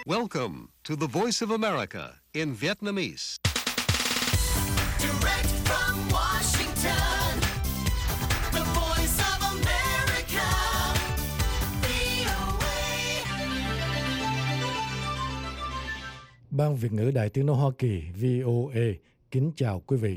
Welcome to the Voice of America in Vietnamese. Direct from Washington, the Voice of America, VOA. Ban Việt ngữ Đài Tiếng nói Hoa Kỳ VOA kính chào quý vị.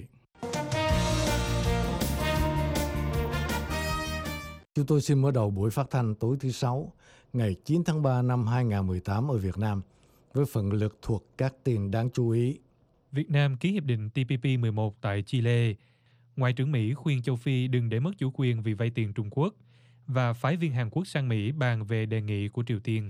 Chúng tôi xin mở đầu buổi phát thanh tối thứ Sáu, ngày 9 tháng 3 năm 2018 ở Việt Nam, với phần lược thuộc các tin đáng chú ý. Việt Nam ký hiệp định TPP 11 tại Chile. Ngoại trưởng Mỹ khuyên châu Phi đừng để mất chủ quyền vì vay tiền Trung Quốc. Và phái viên Hàn Quốc sang Mỹ bàn về đề nghị của Triều Tiên.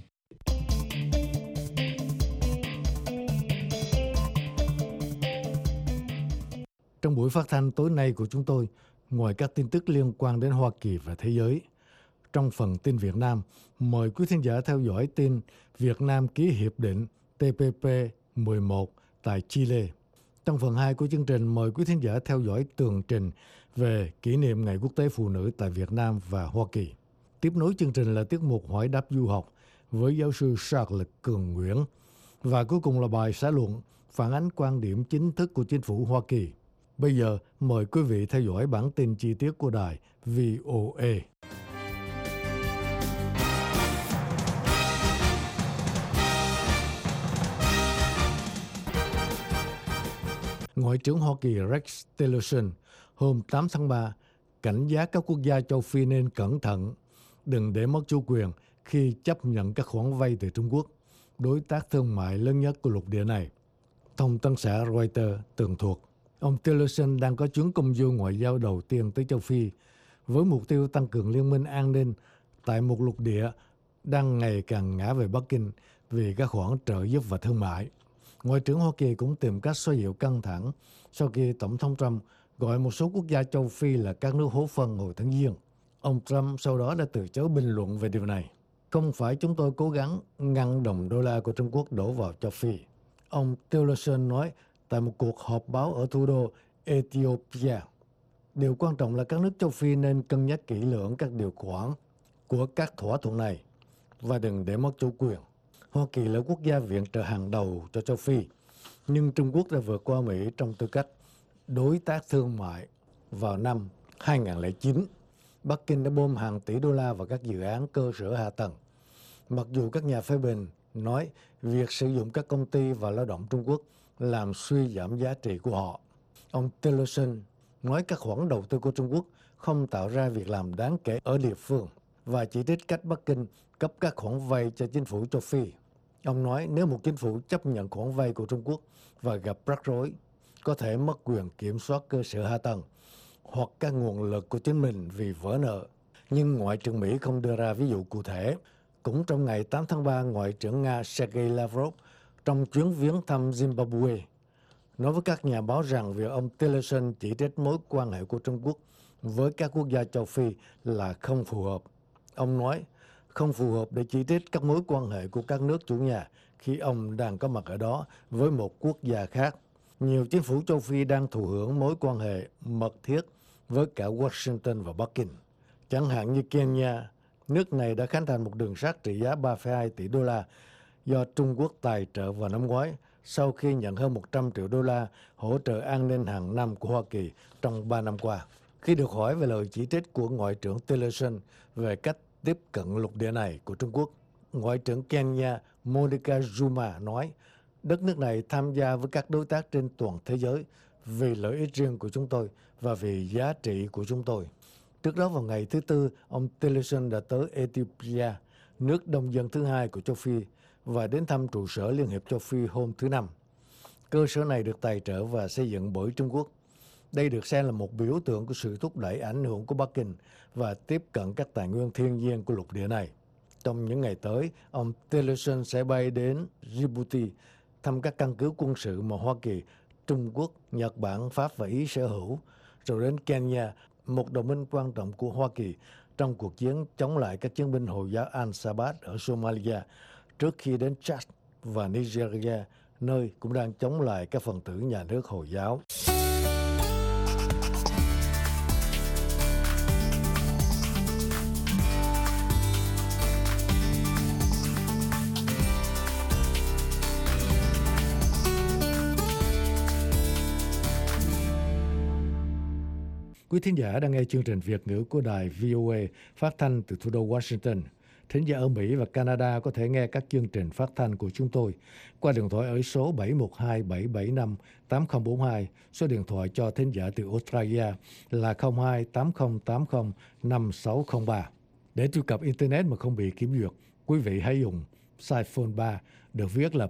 Trong buổi phát thanh tối nay của chúng tôi, ngoài các tin tức liên quan đến Hoa Kỳ và thế giới, trong phần tin Việt Nam, mời quý thính giả theo dõi tin Việt Nam ký hiệp định TPP 11 tại Chile. Trong phần 2 của chương trình, mời quý thính giả theo dõi tường trình về kỷ niệm Ngày Quốc tế Phụ nữ tại Việt Nam và Hoa Kỳ. Tiếp nối chương trình là tiết mục hỏi đáp du học với giáo sư Charles Cường Nguyễn. Và cuối cùng là bài xã luận phản ánh quan điểm chính thức của chính phủ Hoa Kỳ. Bây giờ, mời quý vị theo dõi bản tin chi tiết của đài VOA. Ngoại trưởng Hoa Kỳ Rex Tillerson hôm 8 tháng 3 cảnh giác các quốc gia châu Phi nên cẩn thận, đừng để mất chủ quyền khi chấp nhận các khoản vay từ Trung Quốc, đối tác thương mại lớn nhất của lục địa này. Thông tấn xã Reuters tường thuật, ông Tillerson đang có chuyến công du ngoại giao đầu tiên tới châu Phi với mục tiêu tăng cường liên minh an ninh tại một lục địa đang ngày càng ngã về Bắc Kinh vì các khoản trợ giúp và thương mại. Ngoại trưởng Hoa Kỳ cũng tìm cách xoa dịu căng thẳng sau khi Tổng thống Trump gọi một số quốc gia châu Phi là các nước hố phân hồi tháng Giêng. Ông Trump sau đó đã từ chối bình luận về điều này. Không phải chúng tôi cố gắng ngăn đồng đô la của Trung Quốc đổ vào châu Phi. Ông Tillerson nói tại một cuộc họp báo ở thủ đô Ethiopia. Điều quan trọng là các nước châu Phi nên cân nhắc kỹ lưỡng các điều khoản của các thỏa thuận này và đừng để mất chủ quyền. Hoa Kỳ là quốc gia viện trợ hàng đầu cho châu Phi, nhưng Trung Quốc đã vượt qua Mỹ trong tư cách đối tác thương mại vào năm 2009. Bắc Kinh đã bơm hàng tỷ đô la vào các dự án cơ sở hạ tầng. Mặc dù các nhà phê bình nói việc sử dụng các công ty và lao động Trung Quốc làm suy giảm giá trị của họ. Ông Tillerson nói các khoản đầu tư của Trung Quốc không tạo ra việc làm đáng kể ở địa phương và chỉ trích cách Bắc Kinh cấp các khoản vay cho chính phủ châu Phi. Ông nói nếu một chính phủ chấp nhận khoản vay của Trung Quốc và gặp rắc rối, có thể mất quyền kiểm soát cơ sở hạ tầng hoặc các nguồn lực của chính mình vì vỡ nợ. Nhưng Ngoại trưởng Mỹ không đưa ra ví dụ cụ thể. Cũng trong ngày 8 tháng 3, Ngoại trưởng Nga Sergei Lavrov trong chuyến viếng thăm Zimbabwe nói với các nhà báo rằng việc ông Tillerson chỉ trích mối quan hệ của Trung Quốc với các quốc gia châu Phi là không phù hợp. Ông nói không phù hợp để chỉ trích các mối quan hệ của các nước chủ nhà khi ông đang có mặt ở đó với một quốc gia khác. Nhiều chính phủ châu Phi đang thụ hưởng mối quan hệ mật thiết với cả Washington và Bắc Kinh. Chẳng hạn như Kenya, nước này đã khánh thành một đường sắt trị giá 3,2 tỷ đô la do Trung Quốc tài trợ vào năm ngoái sau khi nhận hơn 100 triệu đô la hỗ trợ an ninh hàng năm của Hoa Kỳ trong 3 năm qua. Khi được hỏi về lời chỉ trích của Ngoại trưởng Tillerson về cách tiếp cận lục địa này của Trung Quốc, Ngoại trưởng Kenya Monica Juma nói đất nước này tham gia với các đối tác trên toàn thế giới vì lợi ích riêng của chúng tôi và vì giá trị của chúng tôi. Trước đó vào ngày thứ Tư, ông Tillerson đã tới Ethiopia, nước đông dân thứ hai của châu Phi, và đến thăm trụ sở Liên hiệp châu Phi hôm thứ Năm. Cơ sở này được tài trợ và xây dựng bởi Trung Quốc. Đây được xem là một biểu tượng của sự thúc đẩy ảnh hưởng của Bắc Kinh và tiếp cận các tài nguyên thiên nhiên của lục địa này. Trong những ngày tới, ông Tillerson sẽ bay đến Djibouti thăm các căn cứ quân sự mà Hoa Kỳ, Trung Quốc, Nhật Bản, Pháp và Ý sở hữu, rồi đến Kenya, một đồng minh quan trọng của Hoa Kỳ trong cuộc chiến chống lại các chiến binh Hồi giáo Al-Shabaab ở Somalia, trước khi đến Chad và Nigeria, nơi cũng đang chống lại các phần tử nhà nước Hồi giáo. Quý thính giả đang nghe chương trình Việt ngữ của đài VOA phát thanh từ thủ đô Washington. Thính giả ở Mỹ và Canada có thể nghe các chương trình phát thanh của chúng tôi qua điện thoại ở số 712-775-8042, số điện thoại cho thính giả từ Australia là 02-8080-5603. Để truy cập Internet mà không bị kiểm duyệt, quý vị hãy dùng Psiphone 3, được viết là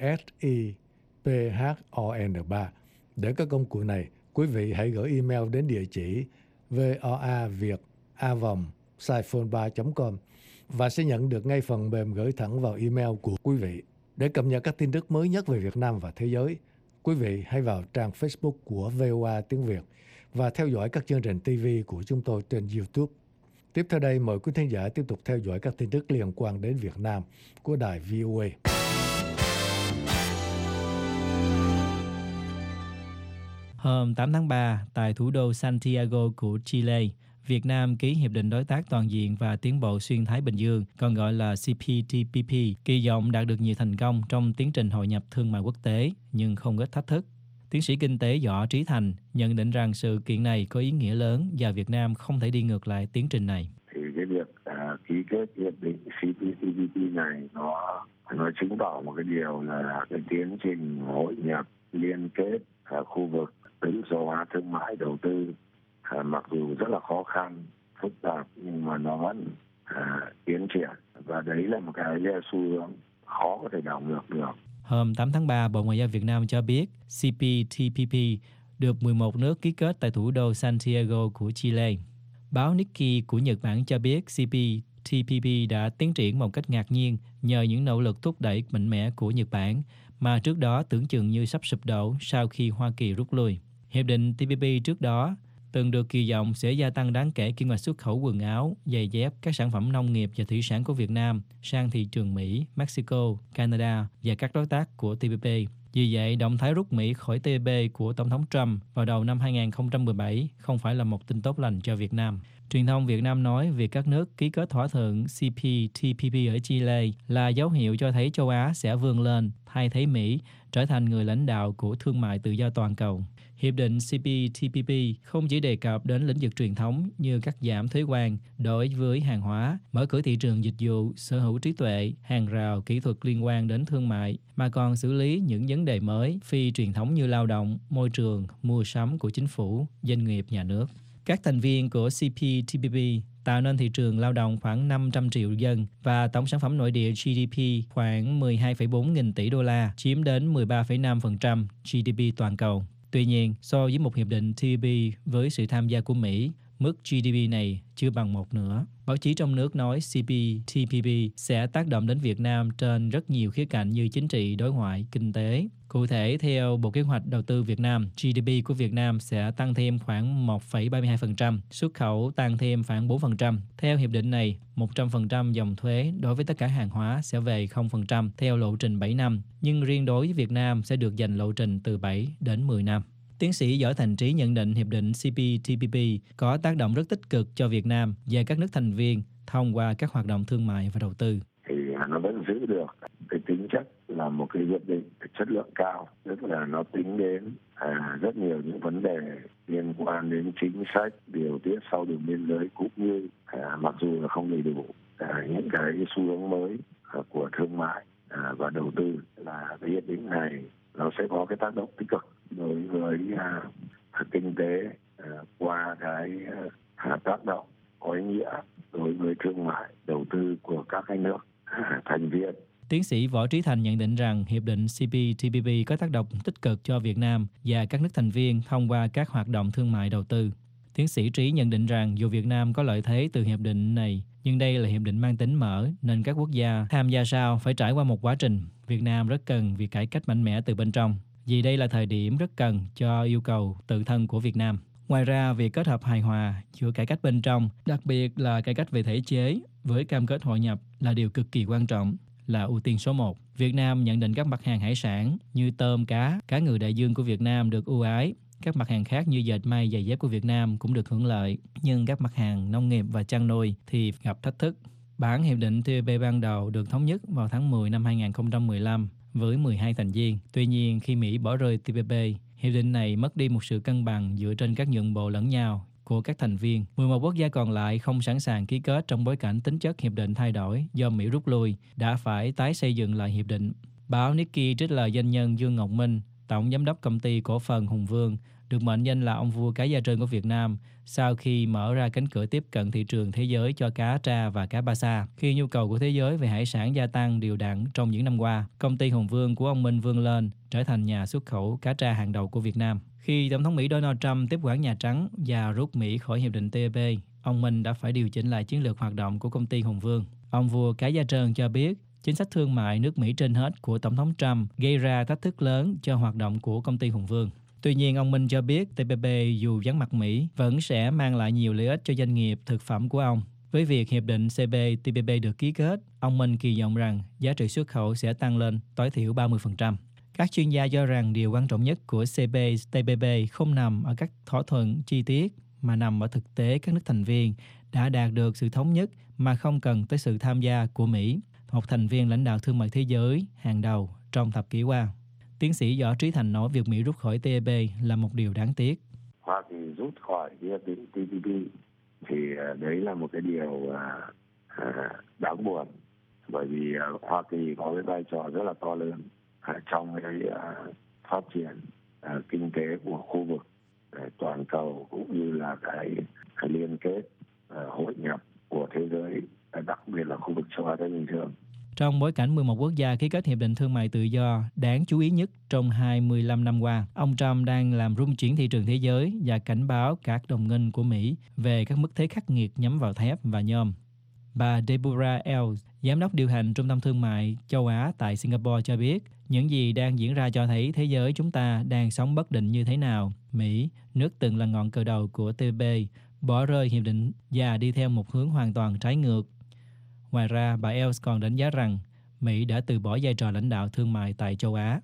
PSIPHON3. Để có công cụ này, quý vị hãy gửi email đến địa chỉ voaviet@psiphone3.com và sẽ nhận được ngay phần mềm gửi thẳng vào email của quý vị. Để cập nhật các tin tức mới nhất về Việt Nam và thế giới, quý vị hãy vào trang Facebook của VOA tiếng Việt và theo dõi các chương trình TV của chúng tôi trên YouTube. Tiếp theo đây, mời quý thính giả tiếp tục theo dõi các tin tức liên quan đến Việt Nam của đài VOA. Hôm 8 tháng 3, tại thủ đô Santiago của Chile, Việt Nam ký Hiệp định Đối tác Toàn diện và Tiến bộ Xuyên Thái Bình Dương, còn gọi là CPTPP, kỳ vọng đạt được nhiều thành công trong tiến trình hội nhập thương mại quốc tế, nhưng không ít thách thức. Tiến sĩ kinh tế Võ Trí Thành nhận định rằng sự kiện này có ý nghĩa lớn và Việt Nam không thể đi ngược lại tiến trình này. Thì cái việc ký kết hiệp định CPTPP này nó chứng tỏ một cái điều là cái tiến trình hội nhập liên kết khu vực tự do hóa thương mại đầu tư mặc dù rất là khó khăn, phức tạp nhưng mà nó vẫn tiến triển, và đấy là một cái xu hướng khó có thể đảo ngược được. Hôm 8 tháng 3, Bộ Ngoại giao Việt Nam cho biết CPTPP được 11 nước ký kết tại thủ đô Santiago của Chile. Báo Nikkei của Nhật Bản cho biết CPTPP đã tiến triển một cách ngạc nhiên nhờ những nỗ lực thúc đẩy mạnh mẽ của Nhật Bản mà trước đó tưởng chừng như sắp sụp đổ sau khi Hoa Kỳ rút lui. Hiệp định TPP trước đó từng được kỳ vọng sẽ gia tăng đáng kể kim ngạch xuất khẩu quần áo, giày dép, các sản phẩm nông nghiệp và thủy sản của Việt Nam sang thị trường Mỹ, Mexico, Canada và các đối tác của TPP. Vì vậy, động thái rút Mỹ khỏi TPP của Tổng thống Trump vào đầu năm 2017 không phải là một tin tốt lành cho Việt Nam. Truyền thông Việt Nam nói việc các nước ký kết thỏa thuận CPTPP ở Chile là dấu hiệu cho thấy châu Á sẽ vươn lên, thay thế Mỹ, trở thành người lãnh đạo của thương mại tự do toàn cầu. Hiệp định CPTPP không chỉ đề cập đến lĩnh vực truyền thống như cắt giảm thuế quan đối với hàng hóa, mở cửa thị trường dịch vụ, sở hữu trí tuệ, hàng rào kỹ thuật liên quan đến thương mại, mà còn xử lý những vấn đề mới phi truyền thống như lao động, môi trường, mua sắm của chính phủ, doanh nghiệp, nhà nước. Các thành viên của CPTPP tạo nên thị trường lao động khoảng 500 triệu dân và tổng sản phẩm nội địa GDP khoảng 12,4 nghìn tỷ đô la, chiếm đến 13,5% GDP toàn cầu. Tuy nhiên, so với một hiệp định TPP với sự tham gia của Mỹ, mức GDP này chưa bằng một nửa. Báo chí trong nước nói CPTPP sẽ tác động đến Việt Nam trên rất nhiều khía cạnh như chính trị, đối ngoại, kinh tế. Cụ thể, theo Bộ Kế hoạch Đầu tư Việt Nam, GDP của Việt Nam sẽ tăng thêm khoảng 1,32%, xuất khẩu tăng thêm khoảng 4%. Theo hiệp định này, 100% dòng thuế đối với tất cả hàng hóa sẽ về 0% theo lộ trình 7 năm, nhưng riêng đối với Việt Nam sẽ được dành lộ trình từ 7 đến 10 năm. Tiến sĩ Võ Thành Trí nhận định hiệp định CPTPP có tác động rất tích cực cho Việt Nam và các nước thành viên thông qua các hoạt động thương mại và đầu tư. Thì nó vẫn giữ được cái tính chất là một cái hiệp định chất lượng cao, tức là nó tính đến rất nhiều những vấn đề liên quan đến chính sách, điều tiết sau đường biên giới, cũng như mặc dù là không đầy đủ những cái xu hướng mới của thương mại và đầu tư, là cái hiệp định này nó sẽ có cái tác động tích cực đối với kinh tế qua cái tác động có ý nghĩa đối với thương mại đầu tư của các cái nước thành viên. Tiến sĩ Võ Trí Thành nhận định rằng hiệp định CPTPP có tác động tích cực cho Việt Nam và các nước thành viên thông qua các hoạt động thương mại đầu tư. Tiến sĩ Trí nhận định rằng dù Việt Nam có lợi thế từ hiệp định này, nhưng đây là hiệp định mang tính mở nên các quốc gia tham gia sau phải trải qua một quá trình. Việt Nam rất cần việc cải cách mạnh mẽ từ bên trong, vì đây là thời điểm rất cần cho yêu cầu tự thân của Việt Nam. Ngoài ra, việc kết hợp hài hòa giữa cải cách bên trong, đặc biệt là cải cách về thể chế, với cam kết hội nhập là điều cực kỳ quan trọng, là ưu tiên số 1. Việt Nam nhận định các mặt hàng hải sản như tôm, cá ngừ đại dương của Việt Nam được ưu ái. Các mặt hàng khác như dệt may, giày dép của Việt Nam cũng được hưởng lợi, nhưng các mặt hàng nông nghiệp và chăn nuôi thì gặp thách thức. Bản hiệp định TPP ban đầu được thống nhất vào tháng 10 năm 2015 với 12 thành viên. Tuy nhiên, khi Mỹ bỏ rơi TPP, hiệp định này mất đi một sự cân bằng dựa trên các nhượng bộ lẫn nhau của các thành viên. 11 quốc gia còn lại không sẵn sàng ký kết trong bối cảnh tính chất hiệp định thay đổi do Mỹ rút lui, đã phải tái xây dựng lại hiệp định. Báo Nikkei trích lời doanh nhân Dương Ngọc Minh, tổng giám đốc công ty cổ phần Hùng Vương, được mệnh danh là ông vua cá da trơn của Việt Nam, sau khi mở ra cánh cửa tiếp cận thị trường thế giới cho cá tra và cá ba sa. Khi nhu cầu của thế giới về hải sản gia tăng đều đặn trong những năm qua, công ty Hùng Vương của ông Minh vươn lên trở thành nhà xuất khẩu cá tra hàng đầu của Việt Nam. Khi Tổng thống Mỹ Donald Trump tiếp quản Nhà Trắng và rút Mỹ khỏi hiệp định TPP, ông Minh đã phải điều chỉnh lại chiến lược hoạt động của công ty Hùng Vương. Ông vua cá da trơn cho biết, chính sách thương mại nước Mỹ trên hết của Tổng thống Trump gây ra thách thức lớn cho hoạt động của công ty Hùng Vương. Tuy nhiên, ông Minh cho biết TPP dù vắng mặt Mỹ vẫn sẽ mang lại nhiều lợi ích cho doanh nghiệp thực phẩm của ông. Với việc hiệp định CPTPP được ký kết, ông Minh kỳ vọng rằng giá trị xuất khẩu sẽ tăng lên tối thiểu 30%. Các chuyên gia cho rằng điều quan trọng nhất của CPTPP không nằm ở các thỏa thuận chi tiết mà nằm ở thực tế các nước thành viên đã đạt được sự thống nhất mà không cần tới sự tham gia của Mỹ, một thành viên lãnh đạo thương mại thế giới hàng đầu trong thập kỷ qua. Tiến sĩ Võ Trí Thành nói việc Mỹ rút khỏi TPP là một điều đáng tiếc. Hoa Kỳ rút khỏi hiệp định TPP thì đấy là một cái điều đáng buồn, bởi vì Hoa Kỳ có cái vai trò rất là to lớn trong cái phát triển kinh tế của khu vực toàn cầu, cũng như là cái liên kết hội nhập của thế giới, đặc biệt là khu vực châu Á Thái Bình Dương. Trong bối cảnh 11 quốc gia ký kết hiệp định thương mại tự do đáng chú ý nhất trong 25 năm qua, ông Trump đang làm rung chuyển thị trường thế giới và cảnh báo các đồng minh của Mỹ về các mức thuế khắc nghiệt nhắm vào thép và nhôm. Bà Deborah Ells, giám đốc điều hành Trung tâm Thương mại châu Á tại Singapore cho biết, những gì đang diễn ra cho thấy thế giới chúng ta đang sống bất định như thế nào. Mỹ, nước từng là ngọn cờ đầu của TPP, bỏ rơi hiệp định và đi theo một hướng hoàn toàn trái ngược. Ngoài ra, bà Els còn đánh giá rằng Mỹ đã từ bỏ vai trò lãnh đạo thương mại tại châu Á.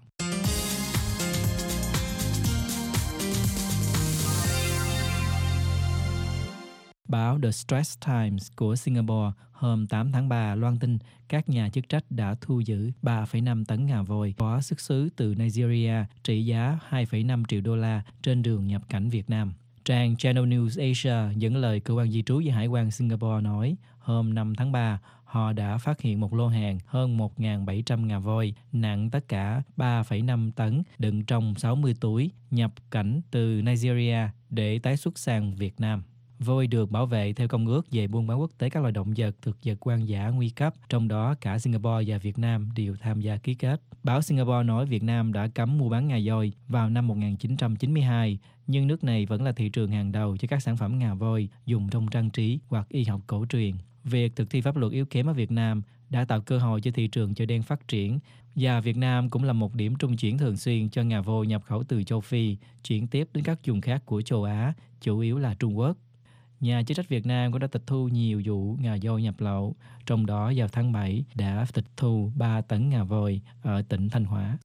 Báo The Straits Times của Singapore hôm 8 tháng 3 loan tin các nhà chức trách đã thu giữ 3,5 tấn ngà voi có xuất xứ từ Nigeria trị giá 2,5 triệu đô la trên đường nhập cảnh Việt Nam. Trang Channel News Asia dẫn lời cơ quan di trú và hải quan Singapore nói hôm 5 tháng 3 họ đã phát hiện một lô hàng hơn 1.700 ngà voi nặng tất cả 3,5 tấn đựng trong 60 túi nhập cảnh từ Nigeria để tái xuất sang Việt Nam. Voi được bảo vệ theo Công ước về buôn bán quốc tế các loài động vật thực vật hoang dã nguy cấp, trong đó cả Singapore và Việt Nam đều tham gia ký kết. Báo Singapore nói Việt Nam đã cấm mua bán ngà voi vào năm 1992, nhưng nước này vẫn là thị trường hàng đầu cho các sản phẩm ngà voi dùng trong trang trí hoặc y học cổ truyền. Việc thực thi pháp luật yếu kém ở Việt Nam đã tạo cơ hội cho thị trường chợ đen phát triển, và Việt Nam cũng là một điểm trung chuyển thường xuyên cho ngà voi nhập khẩu từ châu Phi, chuyển tiếp đến các vùng khác của châu Á, chủ yếu là Trung Quốc. Nhà chức trách Việt Nam cũng đã tịch thu nhiều vụ ngà voi nhập lậu, trong đó vào tháng 7 đã tịch thu 3 tấn ngà voi ở tỉnh Thanh Hóa.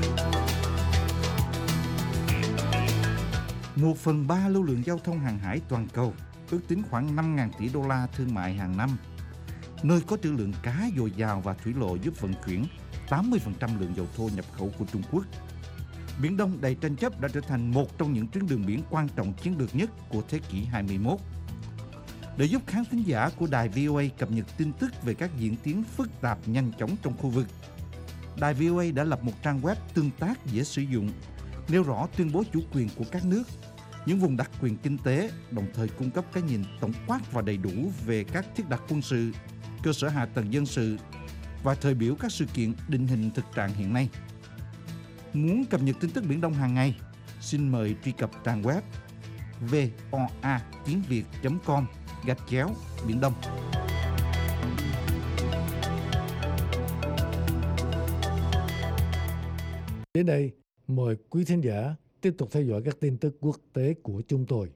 1/3 lưu lượng giao thông hàng hải toàn cầu, ước tính khoảng 5.000 tỷ đô la thương mại hàng năm. Nơi có trữ lượng cá dồi dào và thủy lộ giúp vận chuyển 80% lượng dầu thô nhập khẩu của Trung Quốc. Biển Đông đầy tranh chấp đã trở thành một trong những tuyến đường biển quan trọng chiến lược nhất của thế kỷ 21. Để giúp khán thính giả của đài VOA cập nhật tin tức về các diễn tiến phức tạp nhanh chóng trong khu vực, đài VOA đã lập một trang web tương tác dễ sử dụng, nêu rõ tuyên bố chủ quyền của các nước, những vùng đặc quyền kinh tế, đồng thời cung cấp cái nhìn tổng quát và đầy đủ về các thiết đặt quân sự, cơ sở hạ tầng dân sự và thời biểu các sự kiện định hình thực trạng hiện nay. Muốn cập nhật tin tức Biển Đông hàng ngày, xin mời truy cập trang web voa.tiếng.com/Biển Đông. Đến đây, mời quý thính giả tiếp tục theo dõi các tin tức quốc tế của chúng tôi.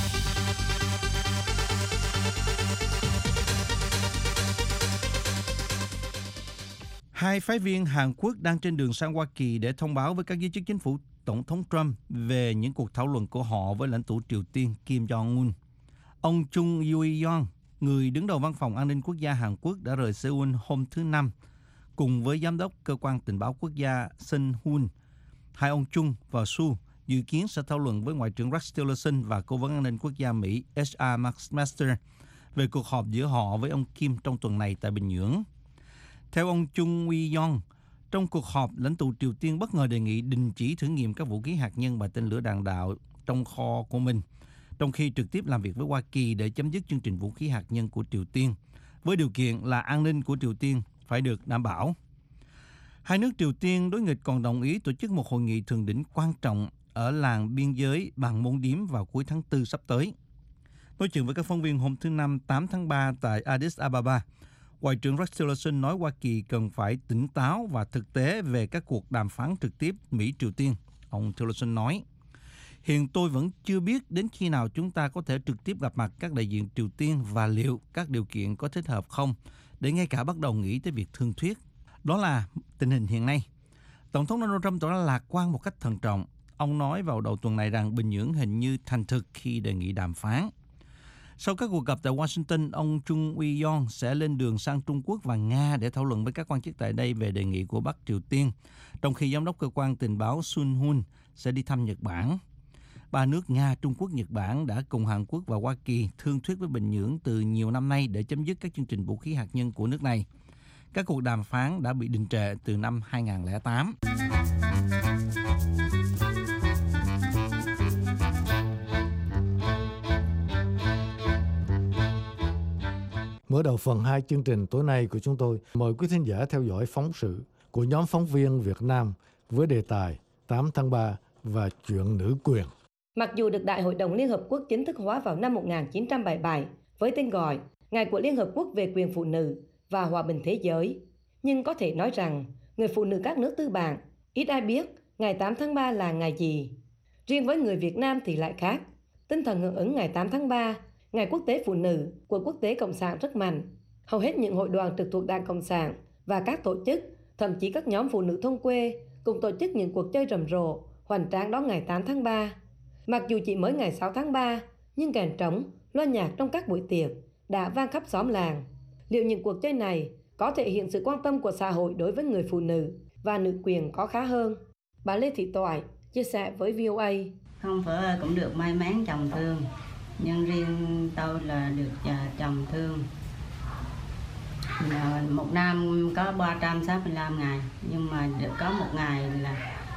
Hai phái viên Hàn Quốc đang trên đường sang Hoa Kỳ để thông báo với các giới chức chính phủ Tổng thống Trump về những cuộc thảo luận của họ với lãnh tụ Triều Tiên Kim Jong-un. Ông Chung Eui-yong, người đứng đầu Văn phòng An ninh Quốc gia Hàn Quốc, đã rời Seoul hôm thứ Năm cùng với Giám đốc Cơ quan Tình báo Quốc gia Sun Hoon. Hai ông Chung và Su dự kiến sẽ thảo luận với Ngoại trưởng Rex Tillerson và Cố vấn An ninh Quốc gia Mỹ H.R. McMaster về cuộc họp giữa họ với ông Kim trong tuần này tại Bình Nhưỡng. Theo ông Chung Wi-yong, trong cuộc họp, lãnh tụ Triều Tiên bất ngờ đề nghị đình chỉ thử nghiệm các vũ khí hạt nhân và tên lửa đạn đạo trong kho của mình, trong khi trực tiếp làm việc với Hoa Kỳ để chấm dứt chương trình vũ khí hạt nhân của Triều Tiên, với điều kiện là an ninh của Triều Tiên phải được đảm bảo. Hai nước Triều Tiên đối nghịch còn đồng ý tổ chức một hội nghị thượng đỉnh quan trọng ở làng biên giới bằng môn điếm vào cuối tháng 4 sắp tới. Nói chuyện với các phóng viên hôm thứ Năm 8 tháng 3 tại Addis Ababa, Ngoại trưởng Rex Tillerson nói Hoa Kỳ cần phải tỉnh táo và thực tế về các cuộc đàm phán trực tiếp Mỹ-Triều Tiên. Ông Tillerson nói, hiện tôi vẫn chưa biết đến khi nào chúng ta có thể trực tiếp gặp mặt các đại diện Triều Tiên và liệu các điều kiện có thích hợp không để ngay cả bắt đầu nghĩ tới việc thương thuyết. Đó là tình hình hiện nay. Tổng thống Donald Trump tỏ ra lạc quan một cách thận trọng. Ông nói vào đầu tuần này rằng Bình Nhưỡng hình như thành thực khi đề nghị đàm phán. Sau các cuộc gặp tại Washington, ông Chung Wi-yong sẽ lên đường sang Trung Quốc và Nga để thảo luận với các quan chức tại đây về đề nghị của Bắc Triều Tiên, trong khi giám đốc cơ quan tình báo Sun Hun sẽ đi thăm Nhật Bản. Ba nước Nga, Trung Quốc, Nhật Bản đã cùng Hàn Quốc và Hoa Kỳ thương thuyết với Bình Nhưỡng từ nhiều năm nay để chấm dứt các chương trình vũ khí hạt nhân của nước này. Các cuộc đàm phán đã bị đình trệ từ năm 2008. Mở đầu phần 2 chương trình tối nay của chúng tôi, mời quý thính giả theo dõi phóng sự của nhóm phóng viên Việt Nam với đề tài 8 tháng 3 và chuyện nữ quyền. Mặc dù được Đại hội đồng Liên Hợp Quốc chính thức hóa vào năm 1977 với tên gọi Ngày của Liên Hợp Quốc về quyền phụ nữ và hòa bình thế giới, nhưng có thể nói rằng người phụ nữ các nước tư bản ít ai biết ngày 8 tháng 3 là ngày gì. Riêng với người Việt Nam thì lại khác. Tinh thần hưởng ứng ngày 8 tháng 3, Ngày Quốc tế Phụ nữ của Quốc tế Cộng sản rất mạnh. Hầu hết những hội đoàn trực thuộc Đảng Cộng sản và các tổ chức, thậm chí các nhóm phụ nữ thôn quê cùng tổ chức những cuộc chơi rầm rộ, hoành tráng đón ngày 8 tháng 3. Mặc dù chỉ mới ngày 6 tháng 3, nhưng kèn trống, loa nhạc trong các buổi tiệc đã vang khắp xóm làng. Liệu những cuộc chơi này có thể hiện sự quan tâm của xã hội đối với người phụ nữ và nữ quyền có khá hơn? Bà Lê Thị Toại chia sẻ với VOA. Không phải cũng được may mắn chồng thương, nhưng riêng tôi là được chồng thương. Một năm có 365 ngày, nhưng mà được có một ngày là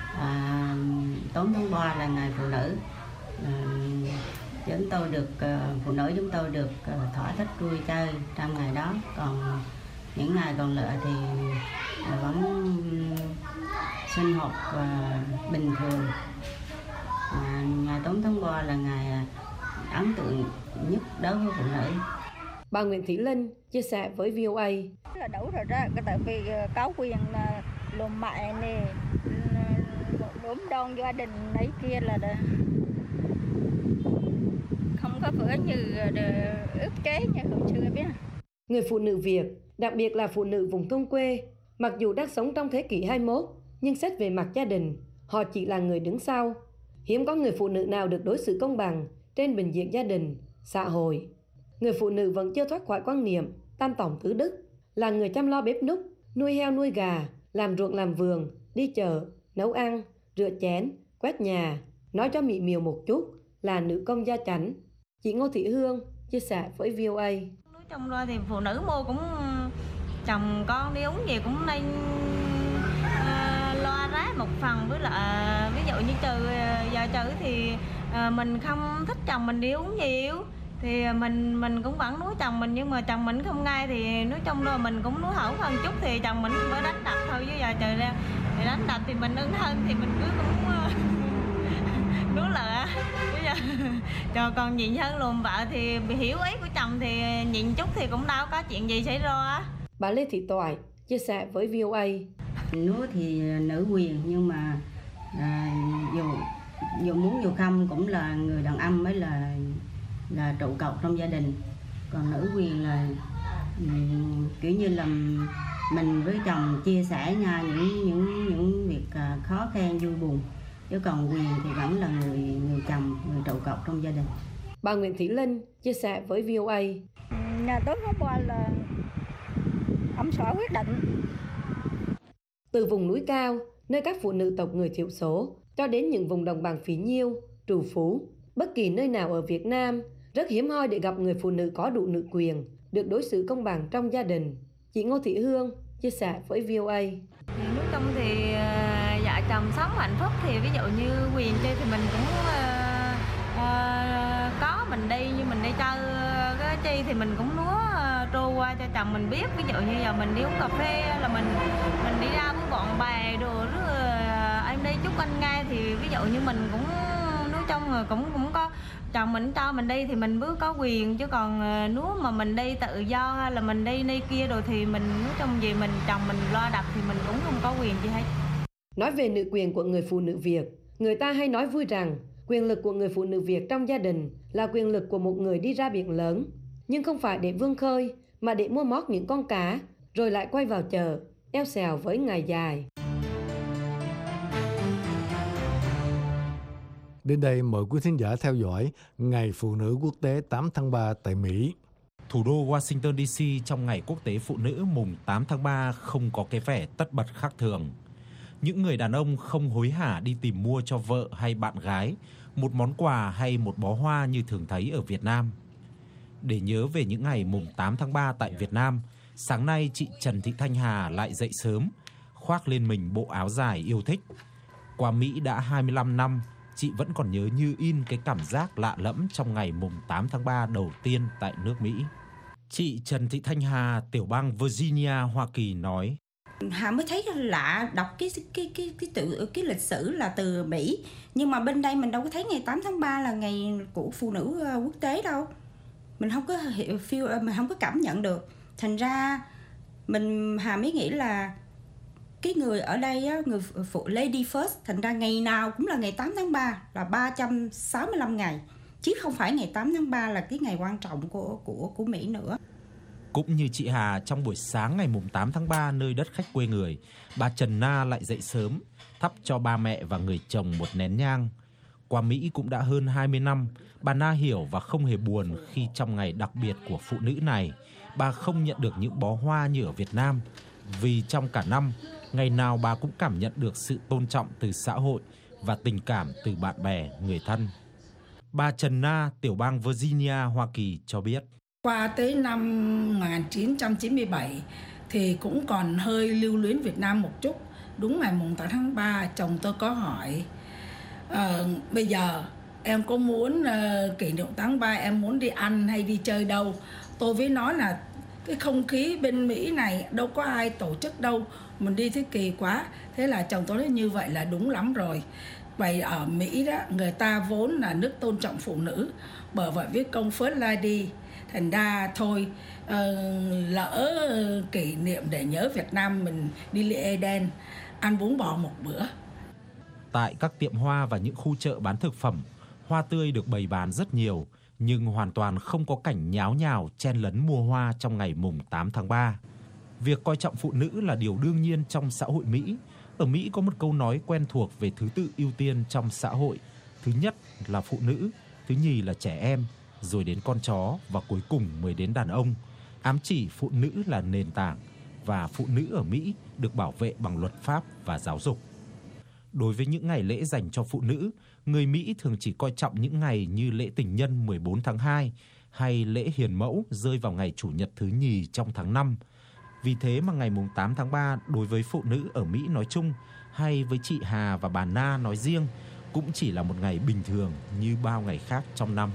4 tháng 3 là ngày phụ nữ. Chúng tôi được phụ nữ chúng tôi được thỏa thích vui chơi trong ngày đó, còn những ngày còn lại thì vẫn sinh hoạt bình thường. Ngày 4 tháng 3 là ngày ấn tượng nhất đối với phụ nữ. Bà Nguyễn Thị Linh chia sẻ với VOA. Là đủ rồi đó, tại vì có quyền là lùm mẹ nè, đốm đon gia đình ấy kia là không có phải như ức chế như hồi xưa biết. Người phụ nữ Việt, đặc biệt là phụ nữ vùng thôn quê, mặc dù đang sống trong thế kỷ 21, nhưng xét về mặt gia đình, họ chỉ là người đứng sau. Hiếm có người phụ nữ nào được đối xử công bằng trên bình diện gia đình, xã hội. Người phụ nữ vẫn chưa thoát khỏi quan niệm tam tổng tứ đức, là người chăm lo bếp núc, nuôi heo nuôi gà, làm ruộng làm vườn, đi chợ, nấu ăn, rửa chén, quét nhà. Nói cho mị miều một chút là nữ công gia chánh. Chị Ngô Thị Hương chia sẻ với VOA. Nói chung ra thì phụ nữ mua cũng chồng con đi uống gì cũng nên loa rá một phần, với lại ví dụ như giờ trừ thì mình không thích chồng mình đi uống nhiều thì mình cũng vẫn nuối chồng mình, nhưng mà chồng mình không nghe thì nói chung là mình cũng nuối hổ hơn chút thì chồng mình mới đánh đập thôi, chứ giờ trời ra thì đánh đập thì mình ưng hơn thì mình cứ cũng nuối lợ. Bây giờ còn nhịn hơn lùm vợ thì hiểu ý của chồng thì nhịn chút thì cũng đâu có chuyện gì xảy ra. Bà Lê Thị Toại chia sẻ với VOA. Nuối thì nữ quyền, nhưng mà dù muốn dù không cũng là người đàn ông mới là trụ cột trong gia đình. Còn nữ quyền là kiểu như là mình với chồng chia sẻ nhau những việc khó khăn vui buồn, chứ còn quyền thì vẫn là người chồng, người trụ cột trong gia đình. Bà Nguyễn Thị Linh chia sẻ với VOA. Nhà tối hôm qua là ông xã quyết định. Từ vùng núi cao, nơi các phụ nữ tộc người thiểu số cho đến những vùng đồng bằng phì nhiêu, trù phú, bất kỳ nơi nào ở Việt Nam, rất hiếm hoi để gặp người phụ nữ có đủ nữ quyền, được đối xử công bằng trong gia đình. Chị Ngô Thị Hương chia sẻ với VOA. Thì nói chung thì vợ chồng sống hạnh phúc thì ví dụ như quyền chơi thì mình cũng có, mình đi như mình đi chơi cái chi thì mình cũng nói trôi qua cho chồng mình biết. Ví dụ như giờ mình đi uống cà phê là mình đi ra với bọn bè đồ rồi em đi chúc anh ngay thì ví dụ như mình cũng nói chung là cũng có chồng mình cho mình đi thì mình mới có quyền, chứ còn nếu mà mình đi tự do hay là mình đi kia rồi thì mình nói chung gì mình chồng mình lo đặt thì mình cũng không có quyền gì hết. Nói về nữ quyền của người phụ nữ Việt, người ta hay nói vui rằng quyền lực của người phụ nữ Việt trong gia đình là quyền lực của một người đi ra biển lớn, nhưng không phải để vươn khơi mà để mua mót những con cá rồi lại quay vào chợ eo xèo với ngày dài. Đến đây mời quý thính giả theo dõi Ngày Phụ nữ Quốc tế 8 tháng 3 tại Mỹ. Thủ đô Washington DC trong Ngày Quốc tế Phụ nữ mùng 8 tháng 3 không có cái vẻ tất bật khác thường. Những người đàn ông không hối hả đi tìm mua cho vợ hay bạn gái một món quà hay một bó hoa như thường thấy ở Việt Nam. Để nhớ về những ngày mùng 8 tháng 3 tại Việt Nam, sáng nay chị Trần Thị Thanh Hà lại dậy sớm, khoác lên mình bộ áo dài yêu thích. Qua Mỹ đã 25 năm, chị vẫn còn nhớ như in cái cảm giác lạ lẫm trong ngày mùng 8 tháng 3 đầu tiên tại nước Mỹ. Chị Trần Thị Thanh Hà, tiểu bang Virginia, Hoa Kỳ nói: Hà mới thấy lạ, đọc cái lịch sử là từ Mỹ, nhưng mà bên đây mình đâu có thấy ngày 8 tháng 3 là ngày của phụ nữ quốc tế đâu. Mình không có mình không có cảm nhận được. Thành ra Hà mới nghĩ là cái người ở đây á, người phụ lady first, thành ra ngày nào cũng là ngày 8 tháng 3 là 365 ngày, chứ không phải ngày 8 tháng 3 là cái ngày quan trọng của Mỹ nữa. Cũng như chị Hà, trong buổi sáng ngày mùng 8 tháng 3 nơi đất khách quê người, bà Trần Na lại dậy sớm, thắp cho ba mẹ và người chồng một nén nhang. Qua Mỹ cũng đã hơn 20 năm, bà Na hiểu và không hề buồn khi trong ngày đặc biệt của phụ nữ này, bà không nhận được những bó hoa như ở Việt Nam, vì trong cả năm, ngày nào bà cũng cảm nhận được sự tôn trọng từ xã hội và tình cảm từ bạn bè, người thân. Bà Trần Na, tiểu bang Virginia, Hoa Kỳ cho biết: Qua tới năm 1997 thì cũng còn hơi lưu luyến Việt Nam một chút. Đúng ngày mùng 8 tháng 3, chồng tôi có hỏi: bây giờ em có muốn kỷ niệm tháng 3 em muốn đi ăn hay đi chơi đâu? Tôi với nói là cái không khí bên Mỹ này đâu có ai tổ chức đâu, mình đi thế kỳ quá. Thế là chồng tôi nói như vậy là đúng lắm rồi. Vậy ở Mỹ đó, người ta vốn là nước tôn trọng phụ nữ, bởi vậy viết công First Lady. Thành ra thôi, lỡ kỷ niệm để nhớ Việt Nam mình đi lễ Eden, ăn bún bò một bữa. Tại các tiệm hoa và những khu chợ bán thực phẩm, hoa tươi được bày bán rất nhiều, nhưng hoàn toàn không có cảnh nháo nhào chen lấn mua hoa trong ngày mùng 8 tháng 3. Việc coi trọng phụ nữ là điều đương nhiên trong xã hội Mỹ. Ở Mỹ có một câu nói quen thuộc về thứ tự ưu tiên trong xã hội. Thứ nhất là phụ nữ, thứ nhì là trẻ em, rồi đến con chó và cuối cùng mới đến đàn ông. Ám chỉ phụ nữ là nền tảng và phụ nữ ở Mỹ được bảo vệ bằng luật pháp và giáo dục. Đối với những ngày lễ dành cho phụ nữ, người Mỹ thường chỉ coi trọng những ngày như lễ tình nhân 14 tháng 2 hay lễ hiền mẫu rơi vào ngày chủ nhật thứ nhì trong tháng 5. Vì thế mà ngày mùng 8 tháng 3 đối với phụ nữ ở Mỹ nói chung hay với chị Hà và bà Na nói riêng cũng chỉ là một ngày bình thường như bao ngày khác trong năm.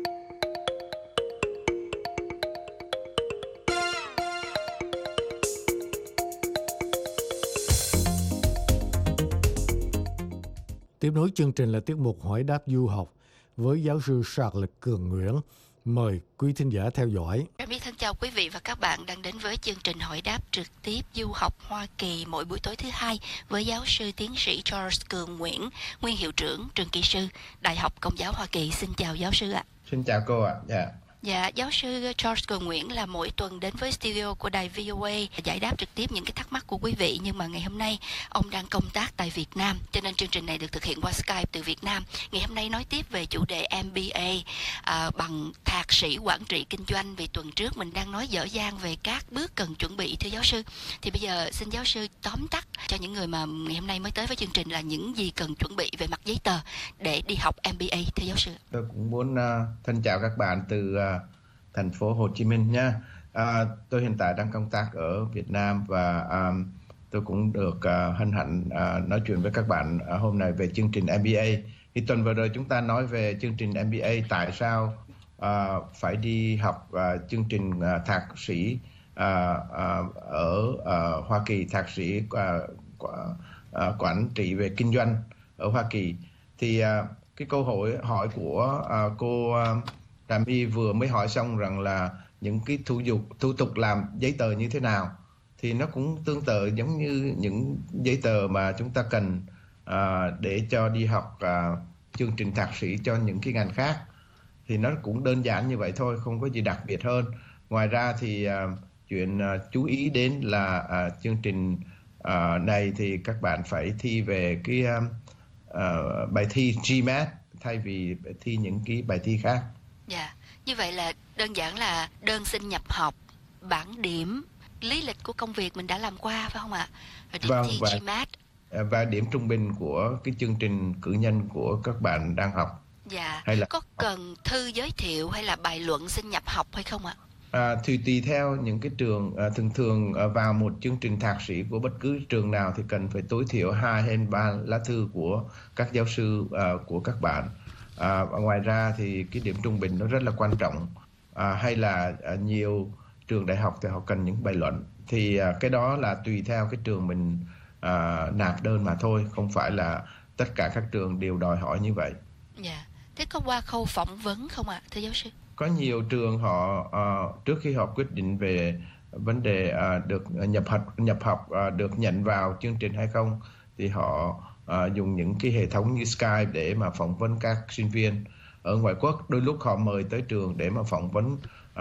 Tiếp nối chương trình là tiết mục hỏi đáp du học với giáo sư Charlotte Cường Nguyễn. Mời quý thính giả theo dõi. Rất thân chào quý vị và các bạn đang đến với chương trình hỏi đáp trực tiếp du học Hoa Kỳ mỗi buổi tối thứ hai với giáo sư tiến sĩ Charles Cường Nguyễn, nguyên hiệu trưởng trường kỹ sư Đại học Công giáo Hoa Kỳ. Xin chào giáo sư ạ. Xin chào cô ạ. Dạ, giáo sư Charles Cường Nguyễn là mỗi tuần đến với studio của đài VOA giải đáp trực tiếp những cái thắc mắc của quý vị, nhưng mà ngày hôm nay ông đang công tác tại Việt Nam, cho nên chương trình này được thực hiện qua Skype từ Việt Nam. Ngày hôm nay nói tiếp về chủ đề MBA bằng thạc sĩ quản trị kinh doanh. Vì tuần trước mình đang nói dở dang về các bước cần chuẩn bị thưa giáo sư, thì bây giờ xin giáo sư tóm tắt cho những người mà ngày hôm nay mới tới với chương trình là những gì cần chuẩn bị về mặt giấy tờ để đi học MBA, thưa giáo sư? Tôi cũng muốn thân chào các bạn từ thành phố Hồ Chí Minh nha. Tôi hiện tại đang công tác ở Việt Nam và tôi cũng được hân hạnh nói chuyện với các bạn hôm nay về chương trình MBA. Thì tuần vừa rồi chúng ta nói về chương trình MBA, tại sao phải đi học chương trình thạc sĩ ở Hoa Kỳ, thạc sĩ quản trị về kinh doanh ở Hoa Kỳ. Thì cái câu hỏi của cô Trà My vừa mới hỏi xong rằng là những cái thủ tục làm giấy tờ như thế nào, thì nó cũng tương tự giống như những giấy tờ mà chúng ta cần để cho đi học chương trình thạc sĩ cho những cái ngành khác. Thì nó cũng đơn giản như vậy thôi, không có gì đặc biệt hơn. Ngoài ra thì chuyện chú ý đến là chương trình này thì các bạn phải thi về cái bài thi GMAT thay vì thi những cái bài thi khác. Dạ, như vậy là đơn giản là đơn xin nhập học, bảng điểm, lý lịch của công việc mình đã làm qua, phải không ạ? Rồi điểm thi GMAT. Và điểm trung bình của cái chương trình cử nhân của các bạn đang học. Dạ, hay là có cần thư giới thiệu hay là bài luận xin nhập học hay không ạ? Thì tùy theo những cái trường, thường vào một chương trình thạc sĩ của bất cứ trường nào thì cần phải tối thiểu 2 hay 3 lá thư của các giáo sư của các bạn. Ngoài ra thì cái điểm trung bình nó rất là quan trọng. Hay là nhiều trường đại học thì họ cần những bài luận. Thì cái đó là tùy theo cái trường mình nạp đơn mà thôi, không phải là tất cả các trường đều đòi hỏi như vậy. Dạ. Thế có qua khâu phỏng vấn không ạ, thưa giáo sư? Có nhiều trường họ trước khi họ quyết định về vấn đề được nhập học được nhận vào chương trình hay không, thì họ dùng những cái hệ thống như Skype để mà phỏng vấn các sinh viên ở ngoại quốc. Đôi lúc họ mời tới trường để mà phỏng vấn